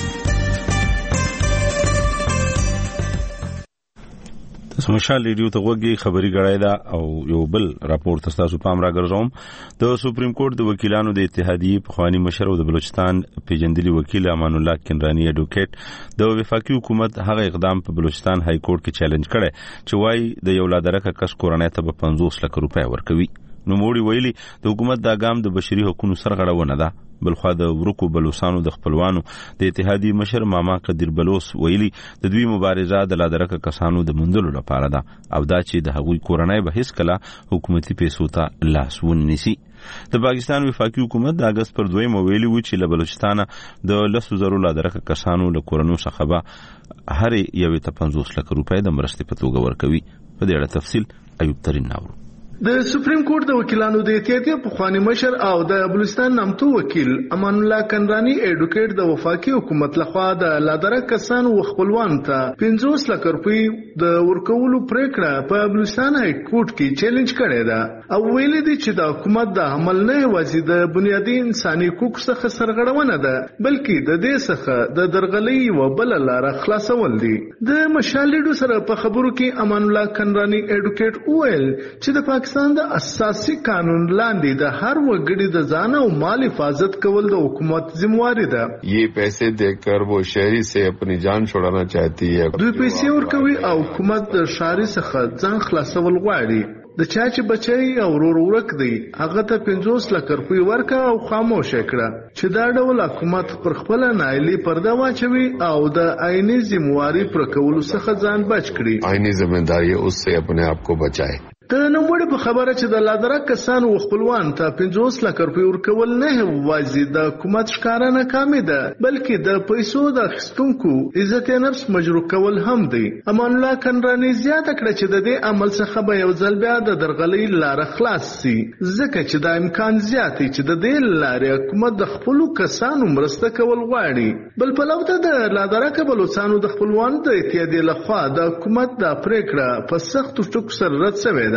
مشال ریډیو ته وګورئ، خبري غړای دا او یو بل راپور تاسو پام راګرځوم. د سپریم کورټ د وکیلانو د اتحادیې پخوانی مشر او د بلوچستان پیجندلي وکیل امان الله کنرانی اډوکیټ د وفاقي حکومت هغه اقدام په بلوچستان های کورټ کې چیلنج کړي چې وایي د یو لادرکه کس کورنۍ ته به پنځوس لک روپۍ ورکوي. نو موړي ویلي د حکومت دا ګام د بشري حقوقو سرغړونه ده. بلخوا د ورکو بلوچستانو د خپلوانو د اتحادیې مشر ماما قدیر بلوس ویلي د دوی مبارزه د لادرکه کسانو د مندلو لپاره ده او دا چې د هغوی کورنۍ به هیڅ کله حکومتي پیسو ته لاس ونیسي. د پاکستان وفاقي حکومت د اگست پر دویم ویلي و چې له بلوچستانه د لسو زرو لادرکه کسانو له کورنو څخه به هر یو ته پنځوس لک روپۍ د مرستې په توګه ورکوي. په دې اړه تفصیل ایوب ترین ناورو. د سپریم کورټ د وکیلانو د اتحادیې پخوانی مشر او د بلوچستان نامتو وکیل امان الله کنرانی اډوکیټ د وفاقي حکومت لخوا د لادرک کسانو خپلوان ته پنځوس لک روپۍ د ورکولو پریکړه په بلوچستان های کورټ کې چیلنج کړې ده او ویل دي چې د حکومت د عمل نه یوازې د بنیادي انساني حقوقو څخه سرغړونه ده بلکې د دې څخه د درغلۍ و بل لار خلاصول دي. د مشال ریډیو سره په خبرو کې امان الله کنرانی اډوکیټ ویل چې د پاکستان د اساسي قانون لاندې د هر وګړي د ځان او مال حفاظت کول د حکومت ذمہواری ده. یہ پیسے دے کر وہ شہری سے اپنی جان چھڑانا چاہتی ہے. دوی پیسې ورکوي او حکومت د شهري څخه ځان خلاصول غواړي. د چا چې بچي او ورور ورک دی هغه ته پنځوس لک روپۍ ورکا او خاموش کړه چې دا ډول حکومت پر خپل نایلی پرده واچوي او د آئینی ذمہواری پر کولو څخه ځان بچ کړي. آئینی ذمہ داری اس سے اپنے آپ کو بچائے. د نوموړي په خبره چې د لادرک کسانو خپلوان ته پنځوس لک روپۍ ورکول نه وایي د حکومت ښکارا ناکامي ده بلکې د پیسو د اخیستونکو عزت نفس مجروح کول هم دی. امان الله کنرانی زیاته کړه چې د دې عمل څخه به یو ځل بیا د درغلۍ لاره خلاص شي ځکه چې د امکان زیات چې د دې لارې حکومت د خپلو کسانو مرسته کول غواړي. بل پلو ته د لادرک بلوچستانو د خپلوانو د اتحادیې لخوا د حکومت د پریکړه په سختو ټکو سره رد شوې ده.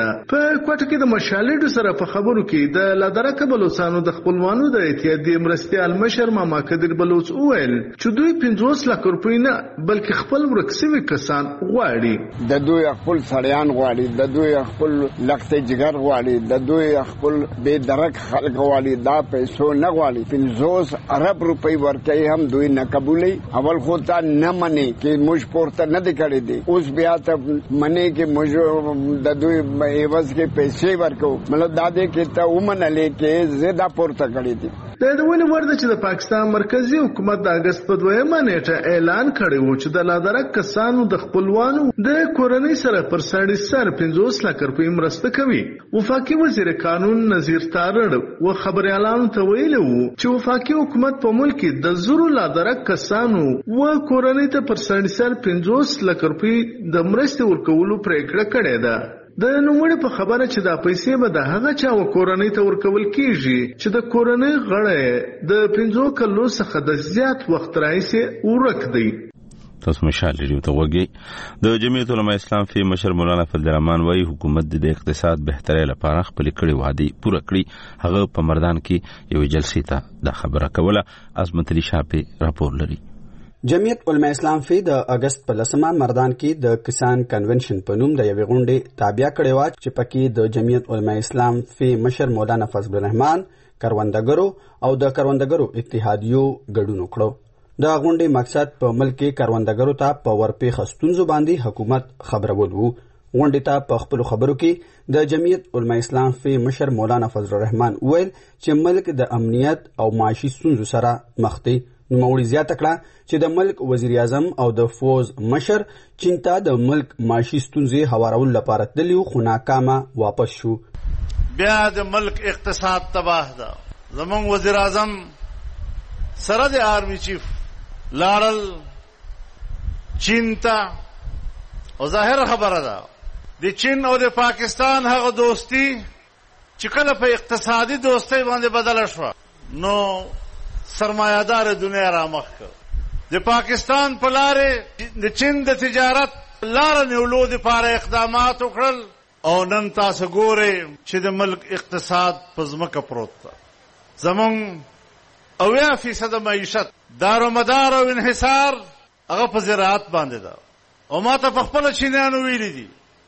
ده. په کوټه کې د مشالډو سره په خبرو کې د لادرکه بلوچستانو د خپلوانو د اتحادیې مرستیال مشر ماما قدر بلوچ وویل چې دوی پنځوس لک روپۍ نه بلکې خپل ورک شوي کسان غواړي. د دوی خپل سړیان غواړي، د دوی خپل لخت جګر غواړي، د دوی خپل بې درک خلک غواړي. دا پیسو نه غواړي، پنځوس ارب روپۍ ورکوي هم دوی نه قبولوي. اول خو ته نه مني چې موږ پورته نه دی کړی دی، اوس بیا ته مني چې موږ د دوی عوض کې پیسې ورکوو. مطلب دا دی چې ته ومنلې چې زه دا پورته کړی دی. د یادونې وړ ده چې د پاکستان مرکزي حکومت د اګست په دویمه نیټه اعلان کړی و چې د لادرک کسانو د خپلوانو د کورنۍ سره پر سړي سر پنځوس لک روپۍ مرسته کوي. وفاقي وزیر قانون نذیر تارړ و خبريالانو ته ویلي وو چې وفاقي حکومت په ملک کې د زرو لادرک کسانو و کورنۍ ته پر سړي سر پنځوس لک روپۍ د مرستې ورکولو پریکړه کړې ده. د نوموړي په خبره چې دا پیسې به د هغه چا و کورنۍ ته ورکول کیږي چې د کورنۍ غړی د پنځو کلو څخه د زیات وخت راهیسې ورک دی. تاسو مشال لري ته وګي د جمعیت علماء اسلام فی مشر مولانا فضل الرحمن وايي حکومت د اقتصاد بهتري لپاره خپل کړي وعده پوره کړي. هغه په مردان کې یو جلسې ته د خبره کوله. عظمت علي شاپه راپور لري. جمعیت علماء اسلام فی د اگست په لسمه مردان کې د کسان کنونشن په نوم د یوې غونډې تابع کړې وه چې پکې د جمعیت علماء اسلام فی مشر مولانا فضل الرحمن، کروندګرو او د کروندګرو اتحادیو ګډون وکړو. د غونډې مقصد په ملک کې کروندګرو ته په ورپېښه ستونزو باندې حکومت خبرول وو. غونډې ته په خپلو خبرو کې د جمعیت علماء اسلام فی مشر مولانا فضل الرحمن وویل چې ملک د امنیت او معاشي ستونزو سره مخ دی. نوموړي زیاته کړه چې د ملک وزیر اعظم او د فوز مشر چین ته د ملک معاشي ستونزې هوارولو لپاره تللي خو ناکامه واپس شو. بیا د ملک اقتصاد تباه ده. زمونږ وزیر اعظم سره د آرمی چیف لاړل چین ته، او ظاهره خبره ده د چین او د پاکستان هغه دوستی چې کله په اقتصادي دوستۍ باندې بدله شوه نو سرمایه‌دار دنیا را مخ کړ. د پاکستان په لارې د چین د تجارت لاره نیولو دپاره اقدامات وکړل او نن تاسو ګورئ چې د ملک اقتصاد په ځمکه پروت ده. زمونږ اویا فیصده معیشت دارومدار او انحصار هغه په زراعت باندې ده. او ما ته په خپله چینیانو ویلي دي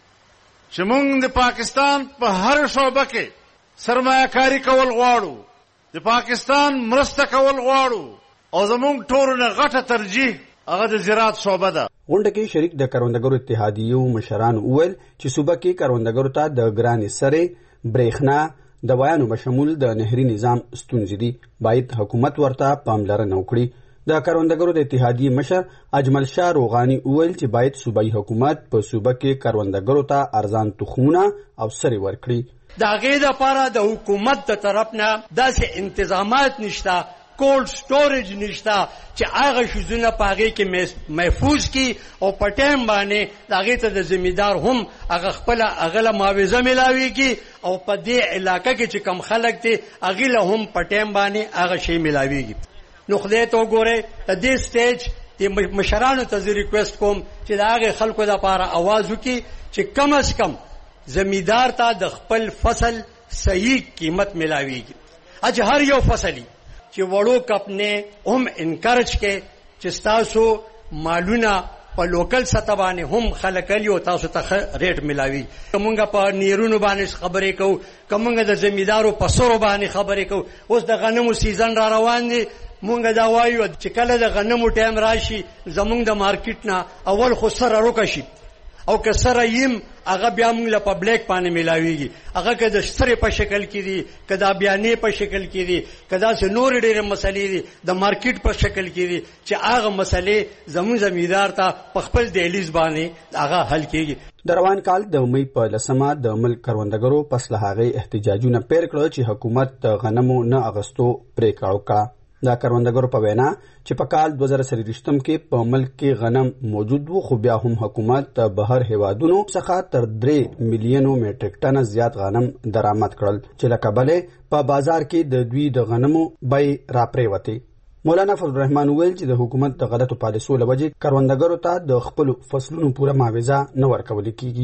چې موږ د پاکستان په هر شعبه کې سرمایه کاري کول غواړو، د پاکستان مرسته کول غواړو، او زمونږ ټولو نه غټه ترجیح هغه د زراعت شعبه ده. غونډه کې شریک د کروندګرو اتحادیو مشران وویل چې صوبه کې کروندګرو ته د ګرانې سرې، برېښنا، دوایانو بشمول د نهري نظام ستونزې دي. باید حکومت ورته پاملرنه وکړي. د کروندګرو د اتحادیې مشر اجمل شاه روغاني وویل چې باید صوبایي حکومت په صوبه کې کروندګرو ته ارزان تخمونه او سرې ورکړي. د هغې دپاره د حکومت د طرف نه داسې انتظامات نشته، کولډ سټوریج نشته چې هغه شیزونه په هغې کې محفوظ کړي او په ټایم باندې د هغې ته د زمیندار هم هغه خپله هغه له معاوضه میلاویږي او په دې علاقه کې چې کم خلک دي هغې له هم په ټایم باندې هغه شی میلاویږي. نو خدای ته وګورئ د دې سټیج د مشرانو ته زه ریکویسټ کوم چې د هغې خلکو دپاره اواز وکړي چې کم از کم زمیندار ته د خپل فصل صحیح قیمت ملاویږي. اج هر یو فصلی چې وړو کپنې هم انکرج کې چې ستاسو مالونه په لوکل سطح باندې هم خلک او تاسو ته ریټ ملاوي. کومګه په نیرونو باندې خبرې کوو، کومګه د زمیندارو په سرو باندې خبرې کوو. اوس د غنمو سیزن را روان دی، مونږ دا وایو چې کله د غنمو ټایم راشي زمونږ د مارکیټ نه اول خو سره روکه شي او که سره یم هغه بیا موږ له پبلیک باندې ملاویږي. هغه که د سرې په شکل کې دي، که د بیانې په شکل کې دي، که داسې نورې ډېرې مسلې دي د مارکیټ په شکل کې دي چې هغه مسلې زموږ زمیندار ته په خپل دهلیز باندې هغه حل کېږي. د روان کال د مې په لسمه د ملک کروندګرو پس له هغې احتجاجونه پیل کړل چې حکومت د غنمو نه اغستو پرېکړه وکړه. د کروندګرو په وینا چې په کال دوه زره څلوېښتم کې په ملک کې غنم موجود وو، خو بیا هم حکومت د بهر هیوادونو څخه تر درې میلیونو میټریک ټنه زیات غنم درآمد کړل چې له کبله په بازار کې د دوی د غنمو بیې راپرېوتې. مولانا فضل الرحمن وویل چې د حکومت د غلطو پالیسیو له وجې کروندګرو ته د خپلو فصلونو پوره معاوضه نه ورکول کېږي.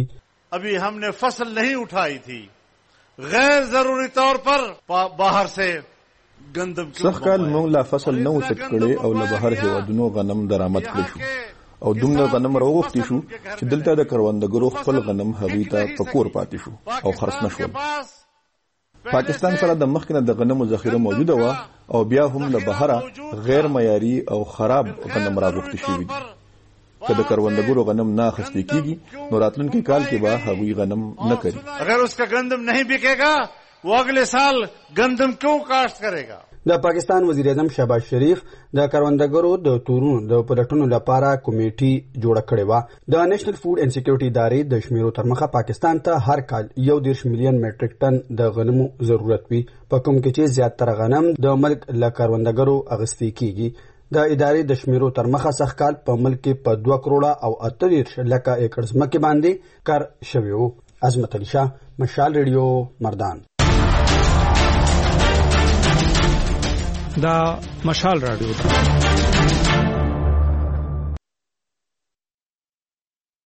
अभी हमने फसल नहीं उठाई थी, गैर जरूरी तौर पर बाहर से गंदम सखकाल موږ لا فصل نه وسط کړي او له بهر هیوادونو غنم درآمد کړی شو او دومره غنم راوغوښتي شو چې دلته د کروندګرو خپل غنم هغوی ته په کور پاتې شو او خرڅ نه شول. پاکستان سره د مخکنه د غنمو ذخیره موجوده وه او بیا هم له بهره غیر معیاري او خراب غنم راوغوښتي شوي دي. که د کروندګرو غنم نه اخیستل کیږي نو راتلونکي کال کې به هغوی غنم نه کوي. اگر اس کا گندم نہیں بکے وہ اگلے سال گندم کیوں کاشت کرے گا؟ د پاکستان وزیر اعظم شهباز شریف د کروندګرو د تورونو د پلټونو لپاره کمیټي جوړه کړې وه. د نېشنل فوډ اینډ سکیورټي ادارې د شمیرو تر مخه پاکستان ته هر کال یو دېرش میلیون میټریک ټن د غنمو ضرورت وي، په کوم کې چې زیاتره غنم د ملک له کروندګرو اخیستل کیږي. د ادارې د شمیرو تر مخه سږ کال په ملک کې په دوه کروړه او اته دېرش لکه ایکړ ځمکې باندې کار شوی و. عظمت علي شاه، مشال ریډیو، مردان. دا مشال راډیو